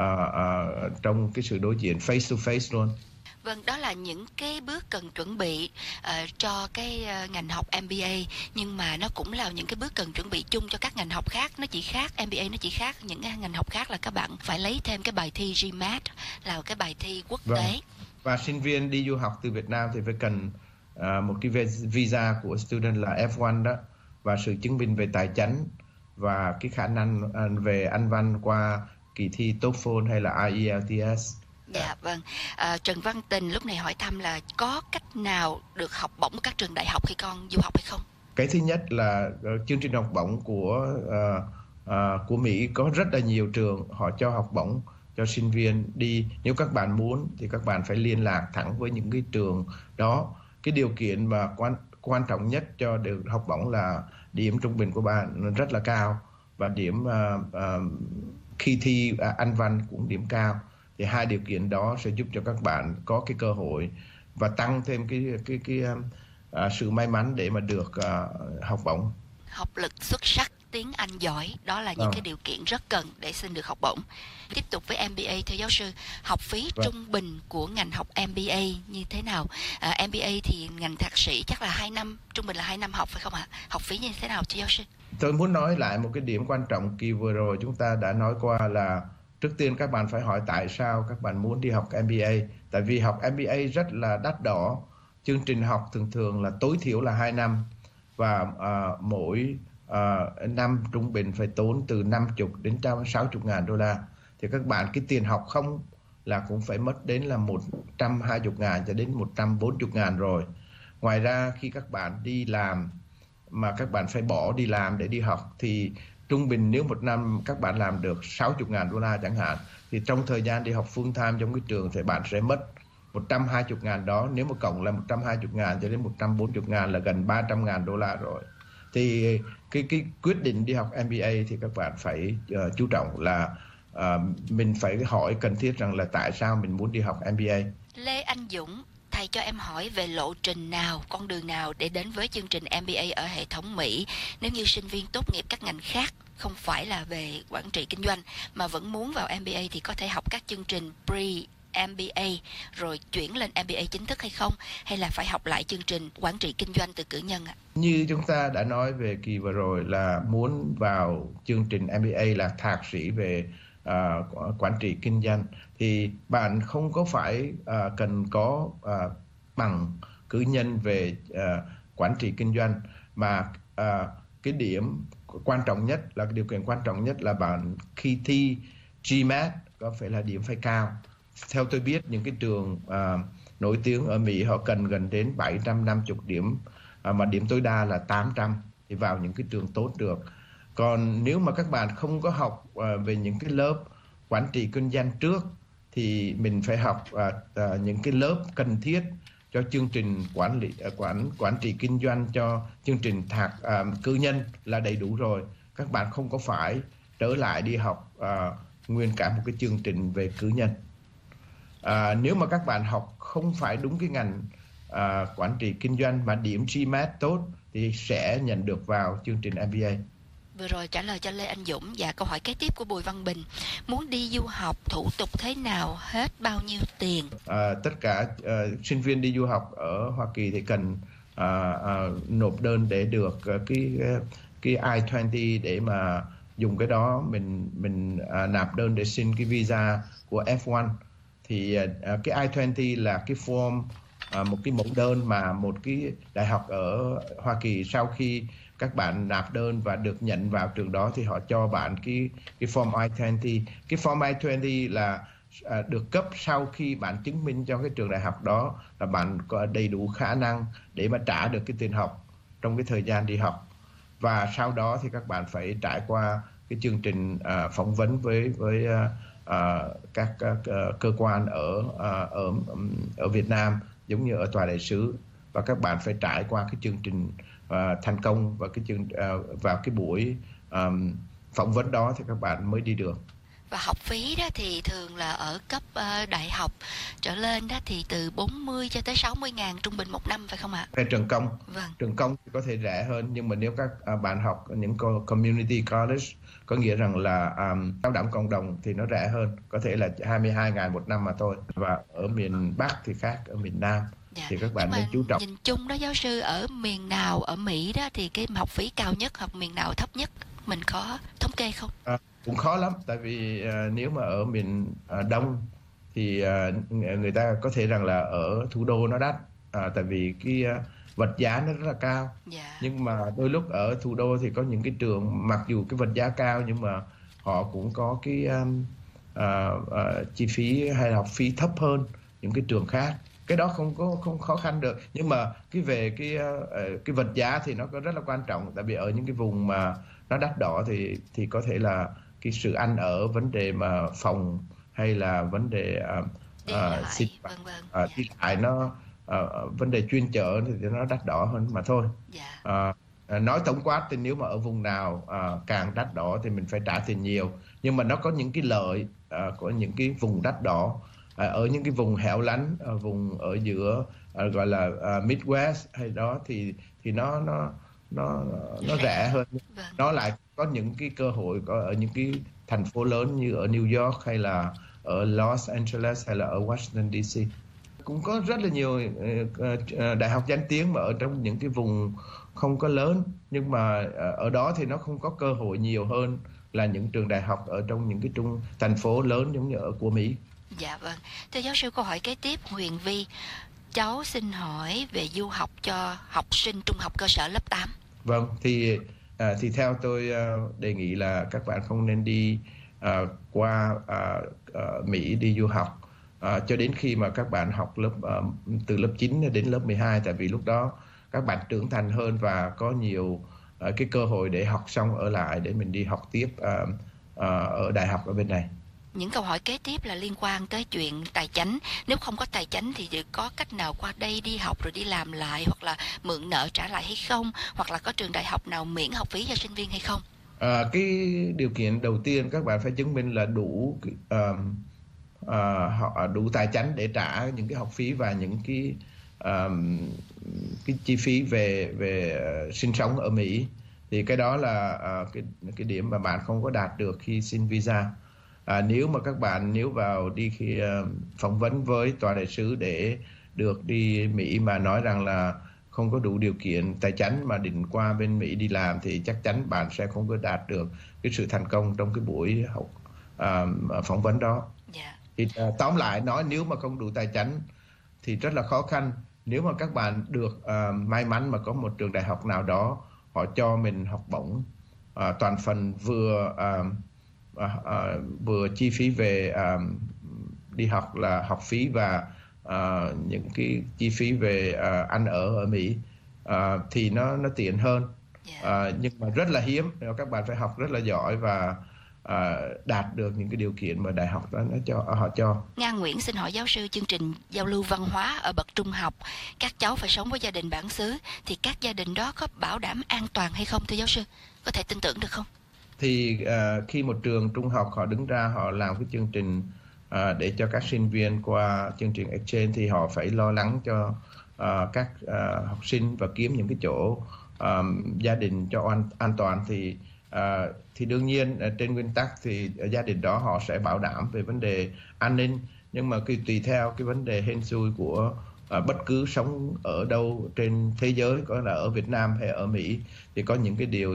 trong cái sự đối diện face to face luôn. Vâng, đó là những cái bước cần chuẩn bị cho cái ngành học MBA, nhưng mà nó cũng là những cái bước cần chuẩn bị chung cho các ngành học khác. Nó chỉ khác, MBA nó chỉ khác những ngành học khác là các bạn phải lấy thêm cái bài thi GMAT, là cái bài thi quốc tế. Và sinh viên đi du học từ Việt Nam thì phải cần một cái visa của student là F1 đó, và sự chứng minh về tài chính và cái khả năng về Anh văn qua kỳ thi TOEFL hay là IELTS. Dạ vâng. Trần Văn Tình lúc này hỏi thăm là có cách nào được học bổng ở các trường đại học khi con du học hay không? Cái thứ nhất là chương trình học bổng của Mỹ có rất là nhiều trường họ cho học bổng cho sinh viên đi. Nếu các bạn muốn thì các bạn phải liên lạc thẳng với những cái trường đó. Cái điều kiện mà quan trọng nhất cho được học bổng là điểm trung bình của bạn rất là cao, và điểm khi thi Anh văn cũng điểm cao. Thì hai điều kiện đó sẽ giúp cho các bạn có cái cơ hội và tăng thêm cái sự may mắn để mà được học bổng. Học lực xuất sắc, tiếng Anh giỏi, đó là những cái điều kiện rất cần để xin được học bổng. Tiếp tục với MBA, thưa giáo sư, học phí trung bình của ngành học MBA như thế nào? MBA thì ngành thạc sĩ chắc là 2 năm, trung bình là 2 năm học phải không ạ? Học phí như thế nào thưa giáo sư? Tôi muốn nói lại một cái điểm quan trọng kỳ vừa rồi chúng ta đã nói qua là trước tiên các bạn phải hỏi tại sao các bạn muốn đi học MBA. Tại vì học MBA rất là đắt đỏ. Chương trình học thường là tối thiểu là 2 năm. Và mỗi năm trung bình phải tốn từ 50 đến 60 ngàn đô la. Thì các bạn cái tiền học không là cũng phải mất đến là 120 ngàn cho đến 140 ngàn rồi. Ngoài ra khi các bạn đi làm mà các bạn phải bỏ đi làm để đi học thì trung bình nếu một năm các bạn làm được 60 ngàn đô la chẳng hạn, thì trong thời gian đi học full time trong cái trường thì bạn sẽ mất 120 ngàn đó. Nếu mà cộng là 120 ngàn cho đến 140 ngàn là gần 300 ngàn đô la rồi. Thì cái quyết định đi học MBA thì các bạn phải chú trọng là mình phải hỏi cần thiết rằng là tại sao mình muốn đi học MBA. Lê Anh Dũng, thầy cho em hỏi về lộ trình nào, con đường nào để đến với chương trình MBA ở hệ thống Mỹ nếu như sinh viên tốt nghiệp các ngành khác, không phải là về quản trị kinh doanh mà vẫn muốn vào MBA thì có thể học các chương trình pre-MBA rồi chuyển lên MBA chính thức hay không? Hay là phải học lại chương trình quản trị kinh doanh từ cử nhân ạ? Như chúng ta đã nói về kỳ vừa rồi là muốn vào chương trình MBA là thạc sĩ về quản trị kinh doanh thì bạn không có phải cần có bằng cử nhân về quản trị kinh doanh, mà cái điểm quan trọng nhất là cái điều kiện quan trọng nhất là bạn khi thi GMAT có phải là điểm phải cao. Theo tôi biết những cái trường nổi tiếng ở Mỹ họ cần gần đến 750 điểm, mà điểm tối đa là 800 thì vào những cái trường tốt được. Còn nếu mà các bạn không có học về những cái lớp quản trị kinh doanh trước thì mình phải học những cái lớp cần thiết cho chương trình quản trị kinh doanh, cho chương trình thạc cử nhân là đầy đủ rồi. Các bạn không có phải trở lại đi học nguyên cả một cái chương trình về cử nhân. Nếu mà các bạn học không phải đúng cái ngành quản trị kinh doanh mà điểm GMAT tốt thì sẽ nhận được vào chương trình MBA. Vừa rồi trả lời cho Lê Anh Dũng. Và câu hỏi kế tiếp của Bùi Văn Bình: muốn đi du học thủ tục thế nào, hết bao nhiêu tiền? Tất cả sinh viên đi du học ở Hoa Kỳ thì cần nộp đơn để được cái I-20 để mà dùng cái đó mình nạp đơn để xin cái visa của F1. Thì cái I-20 là cái form, một cái mẫu đơn mà một cái đại học ở Hoa Kỳ sau khi các bạn nạp đơn và được nhận vào trường đó thì họ cho bạn cái form I-20. Cái form I-20 là được cấp sau khi bạn chứng minh cho cái trường đại học đó là bạn có đầy đủ khả năng để mà trả được cái tiền học trong cái thời gian đi học. Và sau đó thì các bạn phải trải qua cái chương trình phỏng vấn với các cơ quan ở Việt Nam giống như ở tòa đại sứ, và các bạn phải trải qua cái chương trình thành công và vào cái buổi phỏng vấn đó thì các bạn mới đi được. Và học phí đó thì thường là ở cấp đại học trở lên đó thì từ 40 cho tới 60 ngàn trung bình một năm, phải không ạ? Về trường công, vâng. Trường công thì có thể rẻ hơn, nhưng mà nếu các bạn học những community college, có nghĩa rằng là cao đẳng cộng đồng thì nó rẻ hơn, có thể là 22 ngàn một năm mà thôi. Và ở miền Bắc thì khác, ở miền Nam thì các bạn nên chú trọng. Nhìn chung đó giáo sư, ở miền nào ở Mỹ đó thì cái học phí cao nhất hoặc miền nào thấp nhất, mình có thống kê không? Cũng khó lắm, tại vì nếu mà ở miền Đông thì người ta có thể rằng là ở thủ đô nó đắt, tại vì cái vật giá nó rất là cao. Nhưng mà đôi lúc ở thủ đô thì có những cái trường mặc dù cái vật giá cao nhưng mà họ cũng có cái chi phí hay học phí thấp hơn những cái trường khác. Cái đó không khó khăn được, nhưng mà về cái vật giá thì nó có rất là quan trọng, tại vì ở những cái vùng mà nó đắt đỏ thì có thể là cái sự ăn ở, vấn đề mà phòng hay là vấn đề đi lại nó vấn đề chuyên chở thì nó đắt đỏ hơn mà thôi. Nói tổng quát thì nếu mà ở vùng nào càng đắt đỏ thì mình phải trả tiền nhiều, nhưng mà nó có những cái lợi của những cái vùng đắt đỏ. Ở những cái vùng hẻo lánh, vùng ở giữa gọi là Midwest hay đó thì nó rẻ hơn. Nó lại có những cái cơ hội ở những cái thành phố lớn như ở New York hay là ở Los Angeles hay là ở Washington DC. Cũng có rất là nhiều đại học danh tiếng mà ở trong những cái vùng không có lớn, nhưng mà ở đó thì nó không có cơ hội nhiều hơn là những trường đại học ở trong những cái thành phố lớn giống như ở của Mỹ. Dạ vâng. Thưa giáo sư, câu hỏi kế tiếp Huyền Vi: cháu xin hỏi về du học cho học sinh trung học cơ sở lớp 8. Vâng, thì theo tôi đề nghị là các bạn không nên đi qua Mỹ đi du học cho đến khi mà các bạn học từ lớp 9 đến lớp 12, tại vì lúc đó các bạn trưởng thành hơn và có nhiều cái cơ hội để học xong ở lại để mình đi học tiếp ở đại học ở bên này. Những câu hỏi kế tiếp là liên quan tới chuyện tài chánh. Nếu không có tài chánh thì có cách nào qua đây đi học rồi đi làm lại, hoặc là mượn nợ trả lại hay không, hoặc là có trường đại học nào miễn học phí cho sinh viên hay không? Cái điều kiện đầu tiên các bạn phải chứng minh là đủ tài chánh để trả những cái học phí và những cái chi phí về sinh sống ở Mỹ. Thì cái đó là cái điểm mà bạn không có đạt được khi xin visa. Nếu mà các bạn vào đi khi phỏng vấn với tòa đại sứ để được đi Mỹ mà nói rằng là không có đủ điều kiện tài chánh mà định qua bên Mỹ đi làm thì chắc chắn bạn sẽ không có đạt được cái sự thành công trong cái buổi phỏng vấn đó. Thì tóm lại nói, nếu mà không đủ tài chánh thì rất là khó khăn, Nếu mà các bạn được may mắn mà có một trường đại học nào đó họ cho mình học bổng toàn phần, vừa chi phí về đi học là học phí và những cái chi phí về ăn ở Mỹ, thì nó tiện hơn. Nhưng mà rất là hiếm, các bạn phải học rất là giỏi và đạt được những cái điều kiện mà đại học đó họ cho. Nga Nguyễn xin hỏi giáo sư, chương trình giao lưu văn hóa ở bậc trung học, các cháu phải sống với gia đình bản xứ, thì các gia đình đó có bảo đảm an toàn hay không thưa giáo sư? Có thể tin tưởng được không? Thì khi một trường trung học họ đứng ra họ làm cái chương trình để cho các sinh viên qua chương trình exchange, thì họ phải lo lắng cho các học sinh và kiếm những cái chỗ gia đình cho an toàn. Thì đương nhiên trên nguyên tắc thì gia đình đó họ sẽ bảo đảm về vấn đề an ninh, nhưng mà tùy theo cái vấn đề hên xui của bất cứ sống ở đâu trên thế giới, có là ở Việt Nam hay ở Mỹ, thì có những cái điều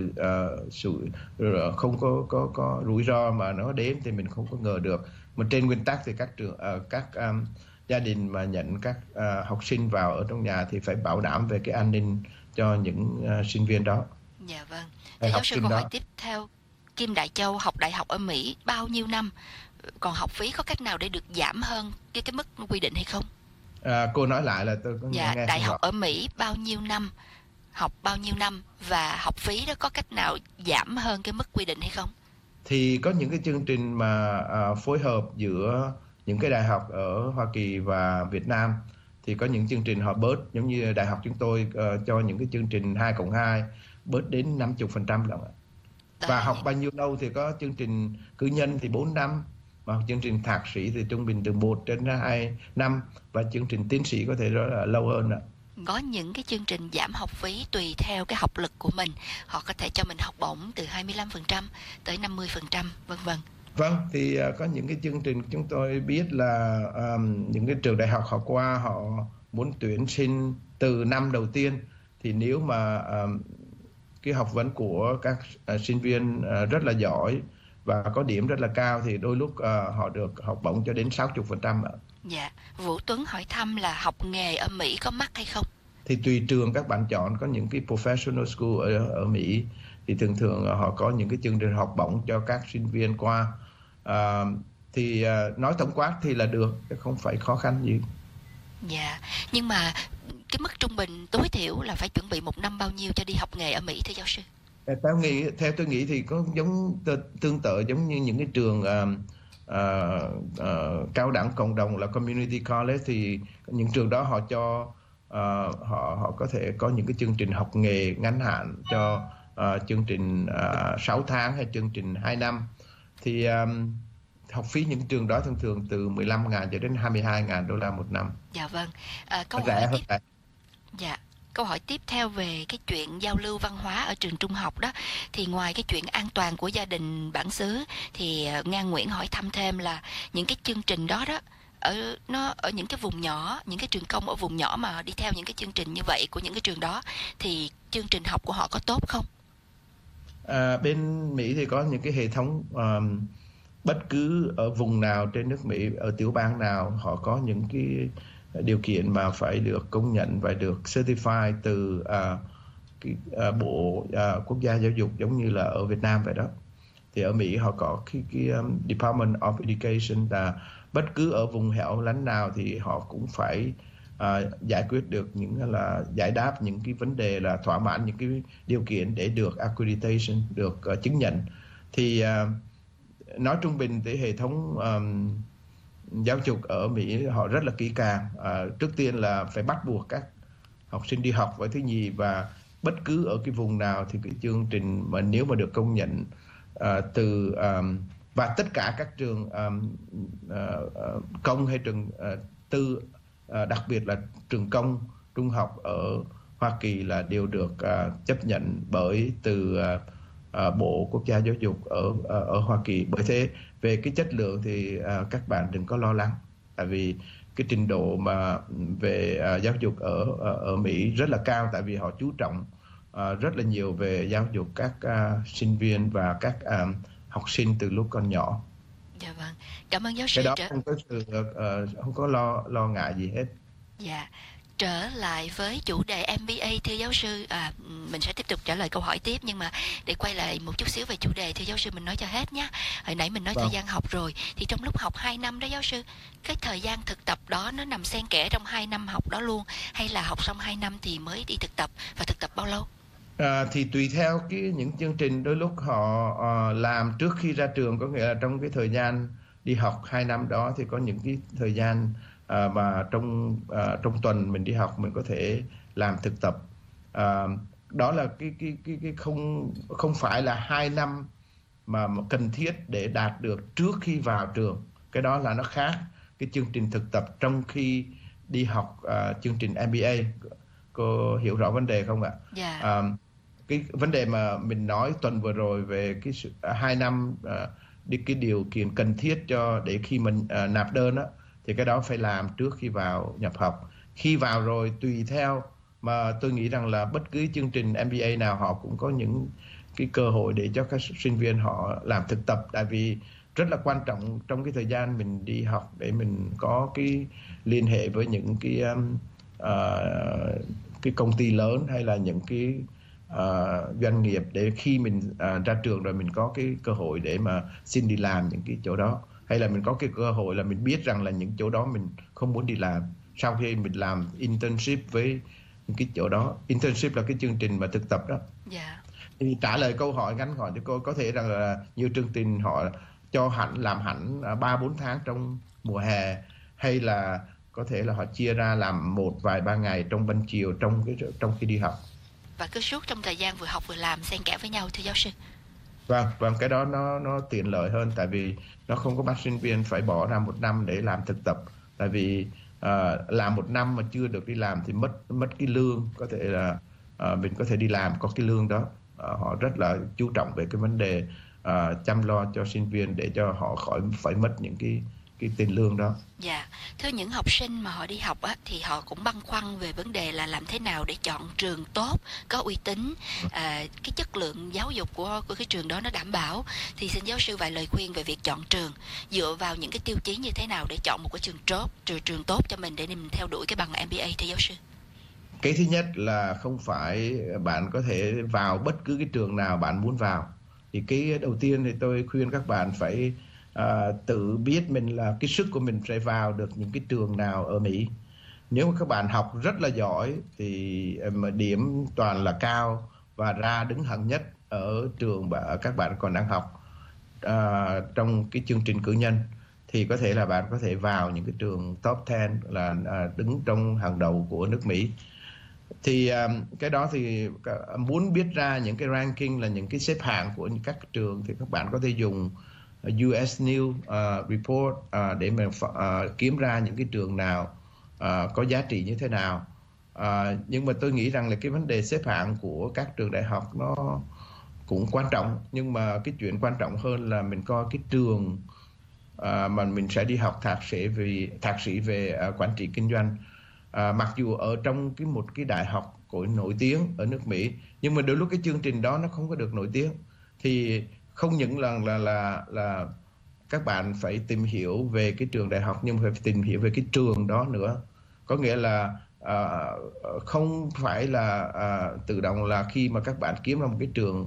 không có rủi ro mà nó đến thì mình không có ngờ được. Mà trên nguyên tắc thì các gia đình mà nhận các học sinh vào ở trong nhà thì phải bảo đảm về cái an ninh cho những sinh viên đó. Dạ vâng. Thưa giáo sư, câu hỏi tiếp theo, Kim Đại Châu học đại học ở Mỹ bao nhiêu năm? Còn học phí có cách nào để được giảm hơn cái mức quy định hay không? Cô nói lại là tôi có nghe. Đại học ở Mỹ bao nhiêu năm, học bao nhiêu năm, và học phí đó có cách nào giảm hơn cái mức quy định hay không? Thì có những cái chương trình mà phối hợp giữa những cái đại học ở Hoa Kỳ và Việt Nam, thì có những chương trình họ bớt, giống như đại học chúng tôi cho những cái chương trình 2+2 bớt đến 50% lận ạ. Và học bao nhiêu lâu thì có chương trình cử nhân thì 4 năm, và chương trình thạc sĩ thì trung bình từ 1 đến 2 năm, và chương trình tiến sĩ có thể rất là lâu hơn ạ. Có những cái chương trình giảm học phí tùy theo cái học lực của mình, họ có thể cho mình học bổng từ 25% tới 50%, vân vân. Vâng, thì có những cái chương trình chúng tôi biết là những cái trường đại học họ qua họ muốn tuyển sinh từ năm đầu tiên, thì nếu mà cái học vấn của các sinh viên rất là giỏi và có điểm rất là cao thì đôi lúc họ được học bổng cho đến 60%. Dạ, Vũ Tuấn hỏi thăm là học nghề ở Mỹ có mắc hay không? Thì tùy trường các bạn chọn, có những cái professional school ở Mỹ thì thường họ có những cái chương trình học bổng cho các sinh viên qua. Thì nói tổng quát thì là được, không phải khó khăn gì. Dạ, nhưng mà cái mức trung bình tối thiểu là phải chuẩn bị một năm bao nhiêu cho đi học nghề ở Mỹ thưa giáo sư? Theo tôi nghĩ thì có tương tự giống như những cái trường cao đẳng cộng đồng là community college, thì những trường đó họ cho họ có thể có những cái chương trình học nghề ngắn hạn cho chương trình 6 tháng hay chương trình 2 năm. Thì học phí những trường đó thường từ 15.000 cho đến 22.000 đô la một năm. Dạ vâng. Câu hỏi tiếp theo về cái chuyện giao lưu văn hóa ở trường trung học đó, thì ngoài cái chuyện an toàn của gia đình bản xứ thì Nga Nguyễn hỏi thăm thêm là những cái chương trình đó ở những cái vùng nhỏ, những cái trường công ở vùng nhỏ mà đi theo những cái chương trình như vậy của những cái trường đó, thì chương trình học của họ có tốt không? Bên Mỹ thì có những cái hệ thống bất cứ ở vùng nào trên nước Mỹ, ở tiểu bang nào họ có những cái điều kiện mà phải được công nhận và được certify từ Bộ Quốc gia Giáo dục, giống như là ở Việt Nam vậy đó. Thì ở Mỹ họ có cái Department of Education, là bất cứ ở vùng hẻo lánh nào thì họ cũng phải giải quyết được giải đáp những cái vấn đề, là thỏa mãn những cái điều kiện để được accreditation, được chứng nhận. Thì nói trung bình thì hệ thống giáo dục ở Mỹ họ rất là kỹ càng. Trước tiên là phải bắt buộc các học sinh đi học, với thứ nhì, và bất cứ ở cái vùng nào thì cái chương trình mà nếu mà được công nhận và tất cả các trường công hay trường tư, đặc biệt là trường công trung học ở Hoa Kỳ là đều được chấp nhận từ Bộ Quốc gia Giáo dục ở Hoa Kỳ. Bởi thế về cái chất lượng thì các bạn đừng có lo lắng, tại vì cái trình độ mà về giáo dục ở Mỹ rất là cao, tại vì họ chú trọng rất là nhiều về giáo dục các sinh viên và các học sinh từ lúc còn nhỏ. Dạ vâng, cảm ơn giáo sư. Cái đó không có lo ngại gì hết. Dạ. trở lại với chủ đề MBA, thưa giáo sư, mình sẽ tiếp tục trả lời câu hỏi tiếp, nhưng mà để quay lại một chút xíu về chủ đề, thưa giáo sư, mình nói cho hết nhé. Hồi nãy mình nói thời gian học rồi, thì trong lúc học 2 năm đó giáo sư, cái thời gian thực tập đó nó nằm xen kẽ trong 2 năm học đó luôn, hay là học xong 2 năm thì mới đi thực tập, và thực tập bao lâu? Thì tùy theo những chương trình, đôi lúc họ làm trước khi ra trường, có nghĩa là trong cái thời gian đi học 2 năm đó thì có những cái thời gian mà trong tuần mình đi học mình có thể làm thực tập. Đó là cái không phải là 2 năm mà cần thiết để đạt được trước khi vào trường. Cái đó là nó khác cái chương trình thực tập trong khi đi học chương trình MBA. Cô hiểu rõ vấn đề không ạ? Yeah. Cái vấn đề mà mình nói tuần vừa rồi về cái 2 năm đi cái điều kiện cần thiết để khi mình nạp đơn á, thì cái đó phải làm trước khi vào nhập học. Khi vào rồi tùy theo, mà tôi nghĩ rằng là bất cứ chương trình MBA nào họ cũng có những cái cơ hội để cho các sinh viên họ làm thực tập, tại vì rất là quan trọng trong cái thời gian mình đi học để mình có cái liên hệ với những cái công ty lớn hay là những cái doanh nghiệp, để khi mình ra trường rồi mình có cái cơ hội để mà xin đi làm những cái chỗ đó, hay là mình có cái cơ hội là mình biết rằng là những chỗ đó mình không muốn đi làm, sau khi mình làm internship với những cái chỗ đó. Internship là cái chương trình mà thực tập đó. Thì trả lời câu hỏi ngắn gọn cho cô, có thể rằng là nhiều chương trình họ cho làm hẳn 3-4 tháng trong mùa hè, hay là có thể là họ chia ra làm vài ba ngày trong ban chiều trong khi đi học. Và cứ suốt trong thời gian vừa học vừa làm xen kẽ với nhau, thưa giáo sư. Vâng, cái đó nó tiện lợi hơn, tại vì nó không có bắt sinh viên phải bỏ ra 1 năm để làm thực tập. Tại vì làm 1 năm mà chưa được đi làm thì mất cái lương, có thể là mình có thể đi làm có cái lương đó. Họ rất là chú trọng về cái vấn đề chăm lo cho sinh viên để cho họ khỏi phải mất những cái tiền lương đó. Dạ, thưa những học sinh mà họ đi học á, thì họ cũng băn khoăn về vấn đề là làm thế nào để chọn trường tốt, có uy tín, cái chất lượng giáo dục của cái trường đó nó đảm bảo. Thì xin giáo sư vài lời khuyên về việc chọn trường, dựa vào những cái tiêu chí như thế nào để chọn một cái trường tốt cho mình để mình theo đuổi cái bằng MBA, thưa giáo sư? Cái thứ nhất là không phải bạn có thể vào bất cứ cái trường nào bạn muốn vào. Thì cái đầu tiên thì tôi khuyên các bạn phải tự biết mình là cái sức của mình sẽ vào được những cái trường nào ở Mỹ. Nếu mà các bạn học rất là giỏi thì mà điểm toàn là cao và ra đứng hạng nhất ở trường các bạn còn đang học trong cái chương trình cử nhân, thì có thể là bạn có thể vào những cái trường top 10 là đứng trong hàng đầu của nước Mỹ. Thì cái đó thì muốn biết ra những cái ranking là những cái xếp hạng của các trường thì các bạn có thể dùng US News Report để mà kiếm ra những cái trường nào có giá trị như thế nào. Nhưng mà tôi nghĩ rằng là cái vấn đề xếp hạng của các trường đại học nó cũng quan trọng, nhưng mà cái chuyện quan trọng hơn là mình coi cái trường mà mình sẽ đi học thạc sĩ về quản trị kinh doanh. Mặc dù ở trong một cái đại học nổi tiếng ở nước Mỹ, nhưng mà đôi lúc cái chương trình đó nó không có được nổi tiếng, thì không những là các bạn phải tìm hiểu về cái trường đại học, nhưng mà phải tìm hiểu về cái trường đó nữa. Có nghĩa là không phải là tự động là khi mà các bạn kiếm ra một cái trường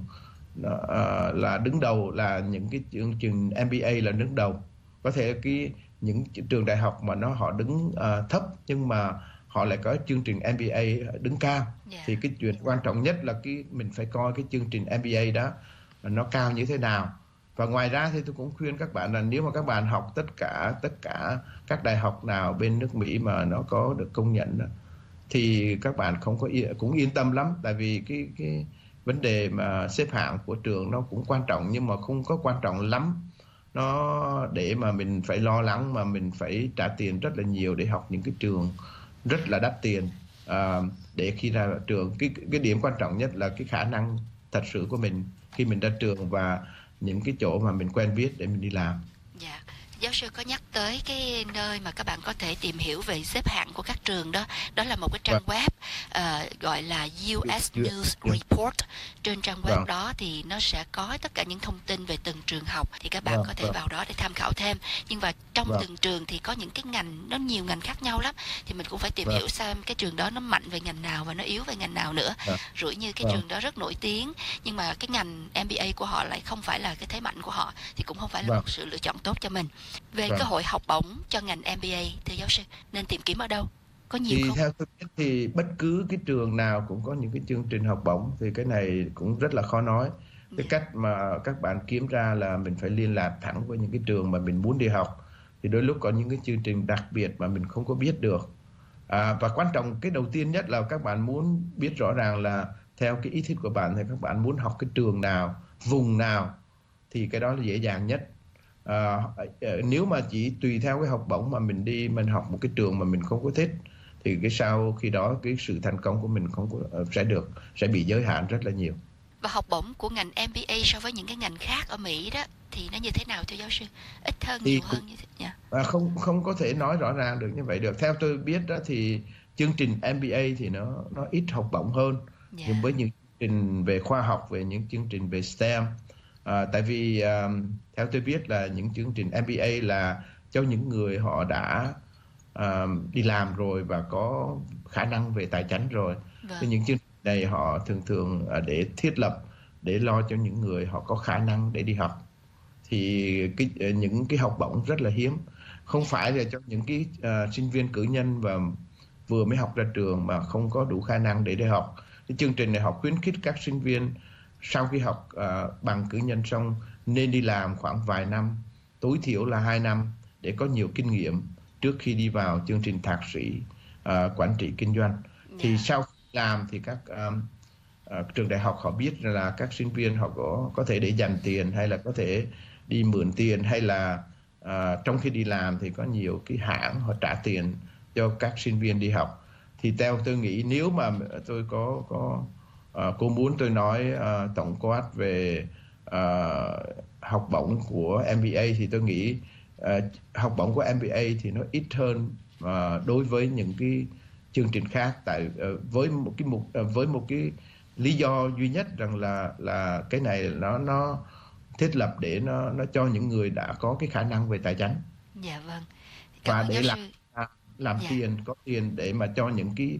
là đứng đầu, là những cái chương trình MBA là đứng đầu. Có thể những trường đại học mà họ đứng thấp nhưng mà họ lại có chương trình MBA đứng cao. Thì cái chuyện quan trọng nhất là mình phải coi cái chương trình MBA đó nó cao như thế nào. Và ngoài ra thì tôi cũng khuyên các bạn là nếu mà các bạn học tất cả các đại học nào bên nước Mỹ mà nó có được công nhận đó, thì các bạn cũng yên tâm lắm, tại vì cái vấn đề mà xếp hạng của trường nó cũng quan trọng, nhưng mà không có quan trọng lắm nó để mà mình phải lo lắng mà mình phải trả tiền rất là nhiều để học những cái trường rất là đắt tiền để khi ra trường. Cái điểm quan trọng nhất là cái khả năng thật sự của mình khi mình ra trường và những cái chỗ mà mình quen biết để mình đi làm. Dạ. Giáo sư có nhắc tới cái nơi mà các bạn có thể tìm hiểu về xếp hạng của các trường đó. Đó là một cái trang web gọi là US News Report. Trên trang web đó thì nó sẽ có tất cả những thông tin về từng trường học, thì các bạn có thể vào đó để tham khảo thêm. Nhưng mà trong từng trường thì có những cái ngành, nó nhiều ngành khác nhau lắm, thì mình cũng phải tìm hiểu xem cái trường đó nó mạnh về ngành nào và nó yếu về ngành nào nữa. Rủi như cái trường đó rất nổi tiếng nhưng mà cái ngành MBA của họ lại không phải là cái thế mạnh của họ, thì cũng không phải là một sự lựa chọn tốt cho mình. Về cơ hội học bổng cho ngành MBA, thưa giáo sư, nên tìm kiếm ở đâu? Có nhiều thì không? theo tôi biết thì bất cứ cái trường nào cũng có những cái chương trình học bổng, thì cái này cũng rất là khó nói. Cái cách mà các bạn kiếm ra là mình phải liên lạc thẳng với những cái trường mà mình muốn đi học, thì đôi lúc có những cái chương trình đặc biệt mà mình không có biết được. Và quan trọng cái đầu tiên nhất là các bạn muốn biết rõ ràng là theo cái ý thích của bạn thì các bạn muốn học cái trường nào, vùng nào, thì cái đó là dễ dàng nhất. Nếu mà chỉ tùy theo cái học bổng mà mình đi, mình học một cái trường mà mình không có thích, thì cái sau khi đó cái sự thành công của mình không có sẽ bị giới hạn rất là nhiều. Và học bổng của ngành MBA so với những cái ngành khác ở Mỹ đó thì nó như thế nào thưa giáo sư? Ít hơn, nhiều hơn như thế nhỉ? Không có thể nói rõ ràng được như vậy được. Theo tôi biết đó thì chương trình MBA thì nó ít học bổng hơn, nhưng với những chương trình về khoa học, về những chương trình về STEM. Tại vì theo tôi biết là những chương trình MBA là cho những người họ đã đi làm rồi và có khả năng về tài chính rồi. Những chương trình này họ thường để thiết lập để lo cho những người họ có khả năng để đi học. Thì những cái học bổng rất là hiếm, không phải là cho những cái sinh viên cử nhân và vừa mới học ra trường mà không có đủ khả năng để đi học. Cái chương trình này họ khuyến khích các sinh viên sau khi học bằng cử nhân xong nên đi làm khoảng vài năm, tối thiểu là 2 năm để có nhiều kinh nghiệm trước khi đi vào chương trình thạc sĩ quản trị kinh doanh. Thì sau khi làm thì các trường đại học họ biết là các sinh viên họ có thể để dành tiền, hay là có thể đi mượn tiền, hay là trong khi đi làm thì có nhiều cái hãng họ trả tiền cho các sinh viên đi học. Thì theo tôi nghĩ, nếu mà tôi cô muốn tôi nói tổng quát về học bổng của MBA thì tôi nghĩ học bổng của MBA thì nó ít hơn đối với những cái chương trình khác, với một cái lý do duy nhất rằng là cái này nó thiết lập để nó cho những người đã có cái khả năng về tài chính. Dạ vâng. Và để làm tiền, có tiền để mà cho những cái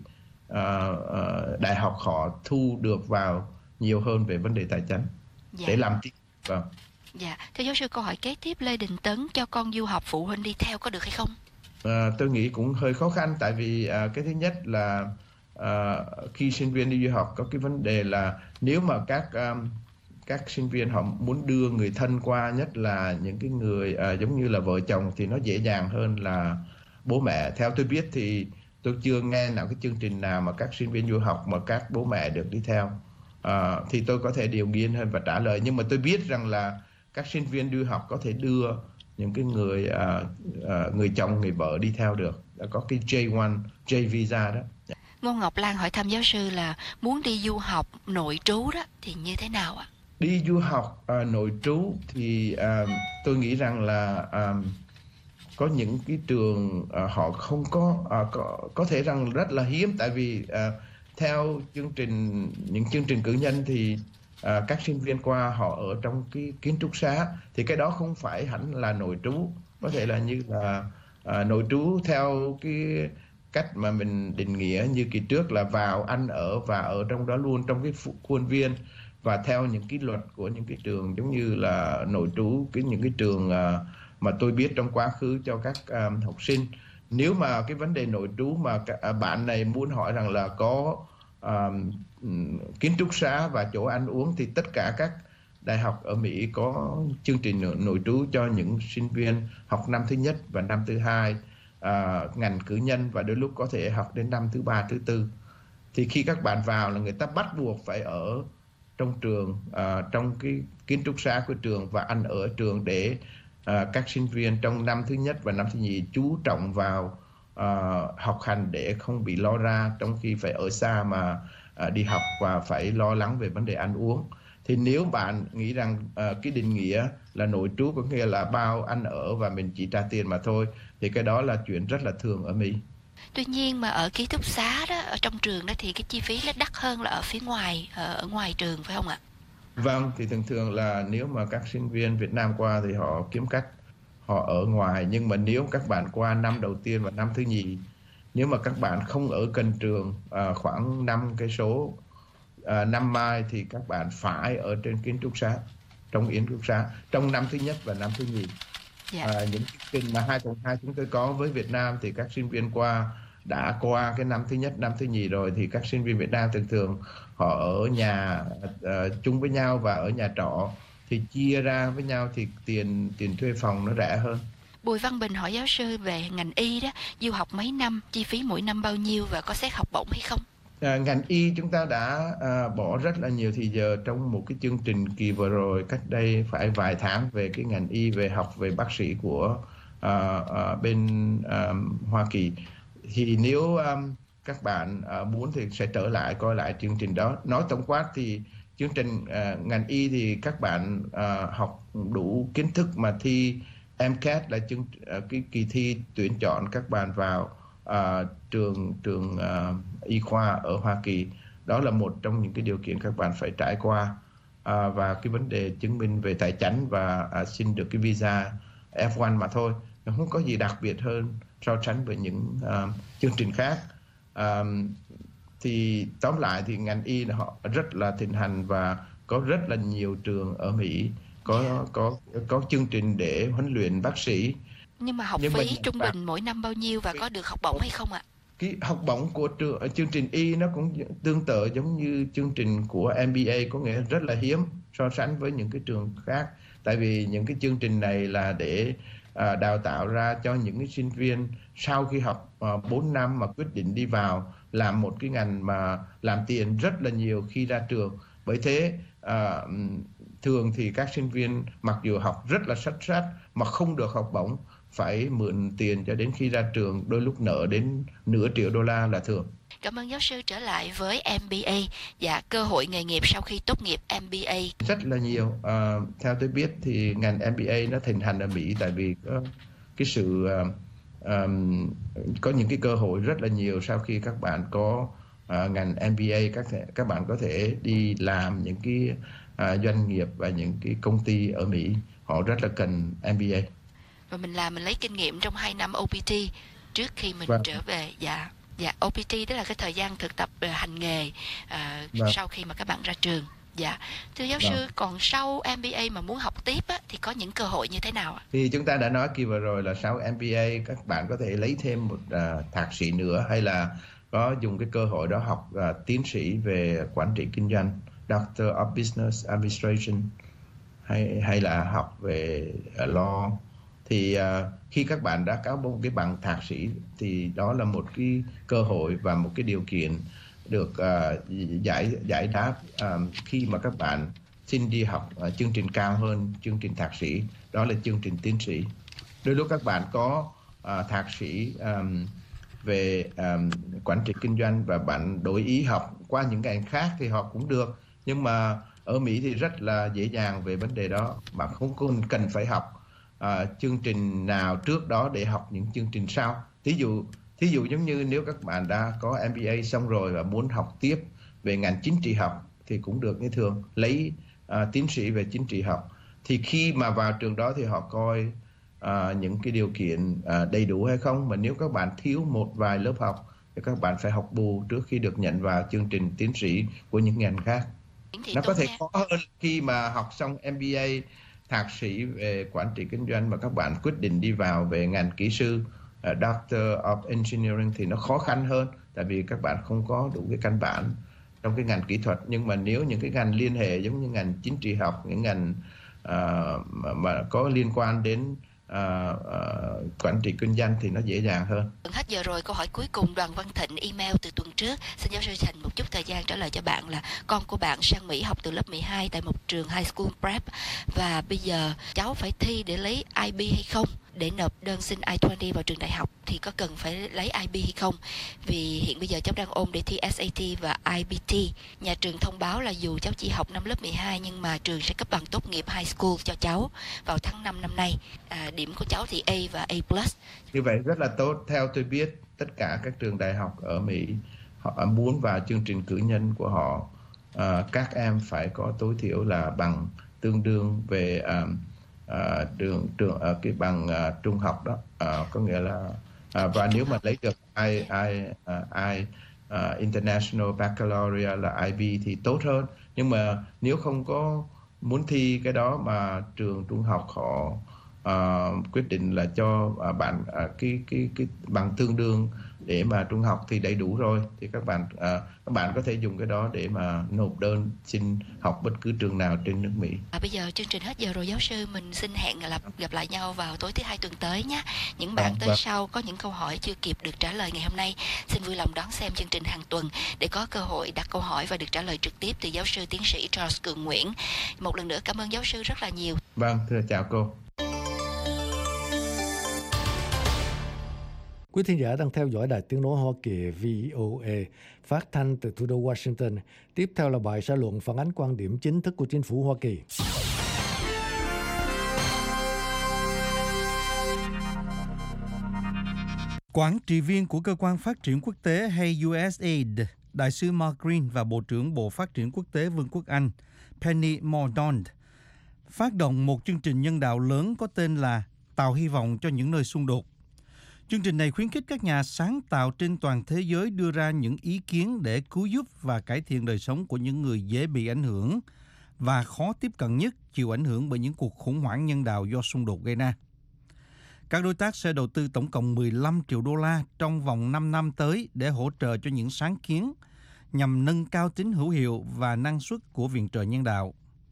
đại học họ thu được vào nhiều hơn về vấn đề tài chính để làm tiền. Vâng. Dạ, thưa giáo sư, câu hỏi kế tiếp, Lê Đình Tấn cho con du học phụ huynh đi theo có được hay không? Tôi nghĩ cũng hơi khó khăn, tại vì cái thứ nhất là khi sinh viên đi du học có cái vấn đề là nếu mà các sinh viên họ muốn đưa người thân qua, nhất là những cái người giống như là vợ chồng, thì nó dễ dàng hơn là bố mẹ. Theo tôi biết thì tôi chưa nghe nào cái chương trình nào mà các sinh viên du học mà các bố mẹ được đi theo. Thì tôi có thể điều nghiên hơn và trả lời, nhưng mà tôi biết rằng là các sinh viên du học có thể đưa những cái người chồng, người vợ đi theo được, có cái J visa đó. Ngô Ngọc Lan hỏi thăm giáo sư là muốn đi du học nội trú đó thì như thế nào ạ? Đi du học nội trú thì tôi nghĩ rằng là có những cái trường họ không có thể rằng rất là hiếm, tại vì theo những chương trình cử nhân thì các sinh viên qua họ ở trong cái kiến trúc xá, thì cái đó không phải hẳn là nội trú, có thể là như là nội trú theo cái cách mà mình định nghĩa như kỳ trước là vào ăn ở và ở trong đó luôn, trong cái khuôn viên. Và theo những cái luật của những cái trường giống như là nội trú, những cái trường mà tôi biết trong quá khứ cho các học sinh, nếu mà cái vấn đề nội trú mà bạn này muốn hỏi rằng là có kiến trúc xá và chỗ ăn uống, thì tất cả các đại học ở Mỹ có chương trình nội trú cho những sinh viên học năm thứ nhất và năm thứ hai ngành cử nhân, và đôi lúc có thể học đến năm thứ ba, thứ tư. Thì khi các bạn vào là người ta bắt buộc phải ở trong trường, trong cái kiến trúc xá của trường và ăn ở trường, để các sinh viên trong năm thứ nhất và năm thứ nhì chú trọng vào học hành để không bị lo ra trong khi phải ở xa mà đi học và phải lo lắng về vấn đề ăn uống. Thì nếu bạn nghĩ rằng cái định nghĩa là nội trú có nghĩa là bao ăn ở và mình chỉ trả tiền mà thôi, thì cái đó là chuyện rất là thường ở Mỹ. Tuy nhiên mà ở ký túc xá đó, ở trong trường đó thì cái chi phí nó đắt hơn là ở phía ngoài, ở ngoài trường phải không ạ? Vâng, thì thường là nếu mà các sinh viên Việt Nam qua thì họ kiếm cách họ ở ngoài, nhưng mà nếu các bạn qua năm đầu tiên và năm thứ nhì, nếu mà các bạn không ở gần trường khoảng 5 cây số 5 mai thì các bạn phải ở trên kiến trúc xá, trong ký túc xá trong năm thứ nhất và năm thứ nhì. Những chương trình mà 2 tuần 2 chúng tôi có với Việt Nam thì các sinh viên đã qua cái năm thứ nhất, năm thứ nhì rồi thì các sinh viên Việt Nam thường họ ở nhà chung với nhau và ở nhà trọ thì chia ra với nhau thì tiền thuê phòng nó rẻ hơn. Bùi Văn Bình hỏi giáo sư về ngành y đó, du học mấy năm, chi phí mỗi năm bao nhiêu và có xét học bổng hay không? Ngành y chúng ta đã bỏ rất là nhiều thời giờ trong một cái chương trình kỳ vừa rồi, cách đây phải vài tháng về cái ngành y, về học về bác sĩ của bên Hoa Kỳ. Thì nếu các bạn muốn thì sẽ trở lại coi lại chương trình đó. Nói tổng quát thì chương trình ngành y thì các bạn học đủ kiến thức mà thi MCAT là cái kỳ thi tuyển chọn các bạn vào trường y khoa ở Hoa Kỳ. Đó là một trong những cái điều kiện các bạn phải trải qua, và cái vấn đề chứng minh về tài chính và xin được cái visa F1 mà thôi. Nó không có gì đặc biệt hơn so sánh với những chương trình khác. Thì tóm lại thì ngành y họ rất là thịnh hành và có rất là nhiều trường ở Mỹ có chương trình để huấn luyện bác sĩ. Nhưng mà học phí trung bình mỗi năm bao nhiêu và có được học bổng hay không ạ? Cái học bổng của chương trình y nó cũng tương tự giống như chương trình của MBA, có nghĩa rất là hiếm so sánh với những cái trường khác. Tại vì những cái chương trình này là để đào tạo ra cho những cái sinh viên sau khi học 4 năm mà quyết định đi vào làm một cái ngành mà làm tiền rất là nhiều khi ra trường. Bởi thế thường thì các sinh viên mặc dù học rất là xuất sắc mà không được học bổng, phải mượn tiền cho đến khi ra trường, đôi lúc nợ đến nửa triệu đô la là thường. Cảm ơn giáo sư. Trở lại với MBA và cơ hội nghề nghiệp sau khi tốt nghiệp MBA. Rất là nhiều. Theo tôi biết thì ngành MBA nó thịnh hành ở Mỹ tại vì có cái sự có những cái cơ hội rất là nhiều sau khi các bạn có ngành MBA. Các bạn có thể đi làm những cái doanh nghiệp và những cái công ty ở Mỹ, họ rất là cần MBA. Và mình lấy kinh nghiệm trong 2 năm OPT trước khi mình trở về. Dạ, OPT đó là cái thời gian thực tập hành nghề sau khi mà các bạn ra trường. Dạ, thưa giáo sư, còn sau MBA mà muốn học tiếp á, thì có những cơ hội như thế nào ạ? Thì chúng ta đã nói kỳ vừa rồi là sau MBA các bạn có thể lấy thêm một thạc sĩ nữa, hay là có dùng cái cơ hội đó học tiến sĩ về quản trị kinh doanh, Doctor of Business Administration, hay là học về law. Thì khi các bạn đã có một cái bằng thạc sĩ thì đó là một cái cơ hội và một cái điều kiện được giải đáp khi mà các bạn xin đi học chương trình cao hơn chương trình thạc sĩ, đó là chương trình tiến sĩ. Đôi lúc các bạn có thạc sĩ về quản trị kinh doanh và bạn đổi ý học qua những ngành khác thì họ cũng được, nhưng mà ở Mỹ thì rất là dễ dàng về vấn đề đó, bạn không cần phải học chương trình nào trước đó để học những chương trình sau. Thí dụ giống như nếu các bạn đã có MBA xong rồi và muốn học tiếp về ngành chính trị học thì cũng được như thường, lấy tiến sĩ về chính trị học. Thì khi mà vào trường đó thì họ coi những cái điều kiện đầy đủ hay không, mà nếu các bạn thiếu một vài lớp học thì các bạn phải học bù trước khi được nhận vào chương trình tiến sĩ của những ngành khác. Nó có thể khó hơn khi mà học xong MBA, thạc sĩ về quản trị kinh doanh mà các bạn quyết định đi vào về ngành kỹ sư, Doctor of Engineering thì nó khó khăn hơn, tại vì các bạn không có đủ cái căn bản trong cái ngành kỹ thuật. Nhưng mà nếu những cái ngành liên hệ giống như ngành chính trị học, những ngành mà có liên quan đến quản trị kinh doanh thì nó dễ dàng hơn. Hết giờ rồi, câu hỏi cuối cùng. Đoàn Văn Thịnh email từ tuần trước, xin giáo sư dành một chút thời gian trả lời cho bạn là con của bạn sang Mỹ học từ lớp 12 tại một trường high school prep, và bây giờ cháu phải thi để lấy IB hay không, để nộp đơn xin I-20 vào trường đại học thì có cần phải lấy IB hay không, vì hiện bây giờ cháu đang ôn để thi SAT và IBT. Nhà trường thông báo là dù cháu chỉ học năm lớp 12 nhưng mà trường sẽ cấp bằng tốt nghiệp high school cho cháu vào tháng 5 năm nay. Điểm của cháu thì A và A+. Như vậy rất là tốt. Theo tôi biết tất cả các trường đại học ở Mỹ họ muốn vào chương trình cử nhân của họ, các em phải có tối thiểu là bằng tương đương về cái bằng trung học đó, có nghĩa là và nếu mà lấy được International Baccalaureate là IB thì tốt hơn. Nhưng mà nếu không có muốn thi cái đó mà trường trung học họ quyết định là cho bạn cái bằng tương đương để mà trung học thì đầy đủ rồi, thì các bạn có thể dùng cái đó để mà nộp đơn xin học bất cứ trường nào trên nước Mỹ. Bây giờ chương trình hết giờ rồi giáo sư, mình xin hẹn gặp lại nhau vào tối thứ Hai tuần tới nhé. Những bạn tới sau có những câu hỏi chưa kịp được trả lời ngày hôm nay, xin vui lòng đón xem chương trình hàng tuần để có cơ hội đặt câu hỏi và được trả lời trực tiếp từ giáo sư tiến sĩ Charles Cường Nguyễn. Một lần nữa cảm ơn giáo sư rất là nhiều. Vâng, thưa chào cô. Quý thính giả đang theo dõi Đài Tiếng nói Hoa Kỳ VOA phát thanh từ thủ đô Washington. Tiếp theo là bài xã luận phản ánh quan điểm chính thức của chính phủ Hoa Kỳ. Quản trị viên của Cơ quan Phát triển Quốc tế hay USAID, Đại sứ Mark Green và Bộ trưởng Bộ Phát triển Quốc tế Vương quốc Anh Penny Mordaunt phát động một chương trình nhân đạo lớn có tên là Tạo hy vọng cho những nơi xung đột. Chương trình này khuyến khích các nhà sáng tạo trên toàn thế giới đưa ra những ý kiến để cứu giúp và cải thiện đời sống của những người dễ bị ảnh hưởng và khó tiếp cận nhất chịu ảnh hưởng bởi những cuộc khủng hoảng nhân đạo do xung đột gây ra. Các đối tác sẽ đầu tư tổng cộng 15 triệu đô la trong vòng 5 năm tới để hỗ trợ cho những sáng kiến nhằm nâng cao tính hữu hiệu và năng suất của viện trợ nhân đạo.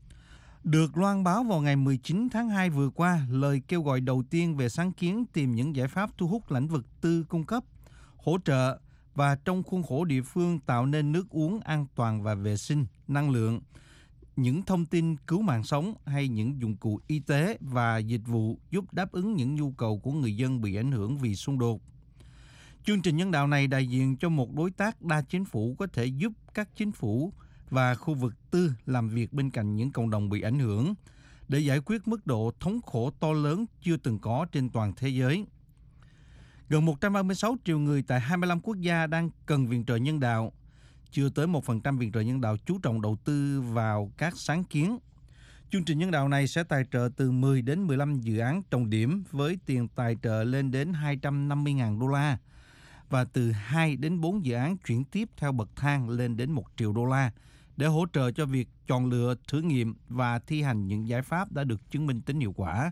Được loan báo vào ngày 19 tháng 2 vừa qua, lời kêu gọi đầu tiên về sáng kiến tìm những giải pháp thu hút lĩnh vực tư cung cấp, hỗ trợ và trong khuôn khổ địa phương tạo nên nước uống an toàn và vệ sinh, năng lượng, những thông tin cứu mạng sống hay những dụng cụ y tế và dịch vụ giúp đáp ứng những nhu cầu của người dân bị ảnh hưởng vì xung đột. Chương trình nhân đạo này đại diện cho một đối tác đa chính phủ có thể giúp các chính phủ và khu vực tư làm việc bên cạnh những cộng đồng bị ảnh hưởng để giải quyết mức độ thống khổ to lớn chưa từng có trên toàn thế giới. Gần 136 triệu người tại 25 quốc gia đang cần viện trợ nhân đạo. Chưa tới 1% viện trợ nhân đạo chú trọng đầu tư vào các sáng kiến. Chương trình nhân đạo này sẽ tài trợ từ 10 đến 15 dự án trọng điểm với tiền tài trợ lên đến 250.000 đô la và từ 2 đến 4 dự án chuyển tiếp theo bậc thang lên đến 1 triệu đô la để hỗ trợ cho việc chọn lựa, thử nghiệm và thi hành những giải pháp đã được chứng minh tính hiệu quả.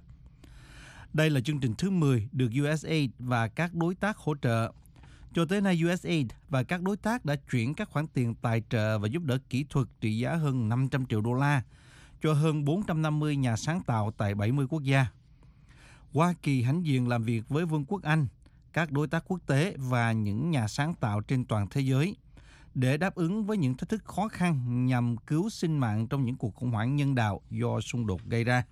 Đây là chương trình thứ 10 được USAID và các đối tác hỗ trợ. Cho tới nay, USAID và các đối tác đã chuyển các khoản tiền tài trợ và giúp đỡ kỹ thuật trị giá hơn 500 triệu đô la cho hơn 450 nhà sáng tạo tại 70 quốc gia. Hoa Kỳ hãnh diện làm việc với Vương quốc Anh, các đối tác quốc tế và những nhà sáng tạo trên toàn thế giới để đáp ứng với những thách thức khó khăn nhằm cứu sinh mạng trong những cuộc khủng hoảng nhân đạo do xung đột gây ra.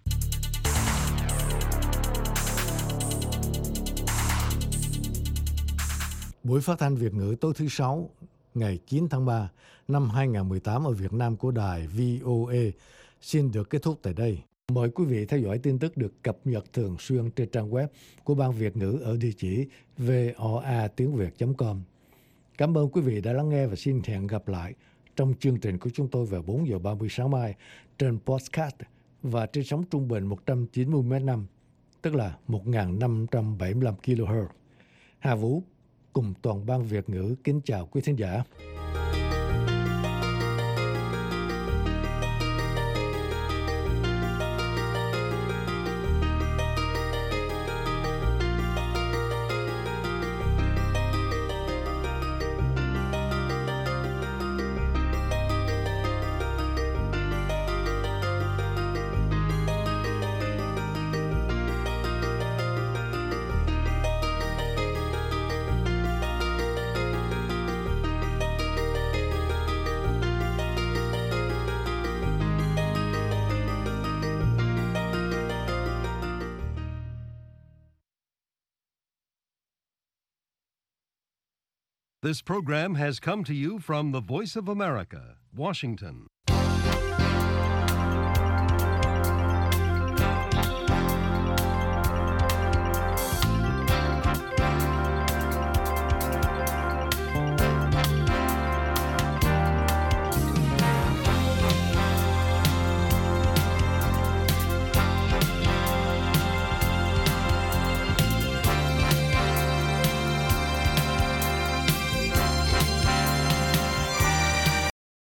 Buổi phát thanh Việt ngữ tối thứ Sáu, ngày 9 tháng 3 năm 2018 ở Việt Nam của đài VOA xin được kết thúc tại đây. Mời quý vị theo dõi tin tức được cập nhật thường xuyên trên trang web của Ban Việt ngữ ở địa chỉ voatiengviet.com. Cảm ơn quý vị đã lắng nghe và xin hẹn gặp lại trong chương trình của chúng tôi vào 4 giờ 30 sáng mai trên podcast và trên sóng trung bình 190 m/năm, tức là 1.575 kHz. Hà Vũ cùng toàn ban Việt ngữ kính chào quý thính giả. This program has come to you from the Voice of America, Washington.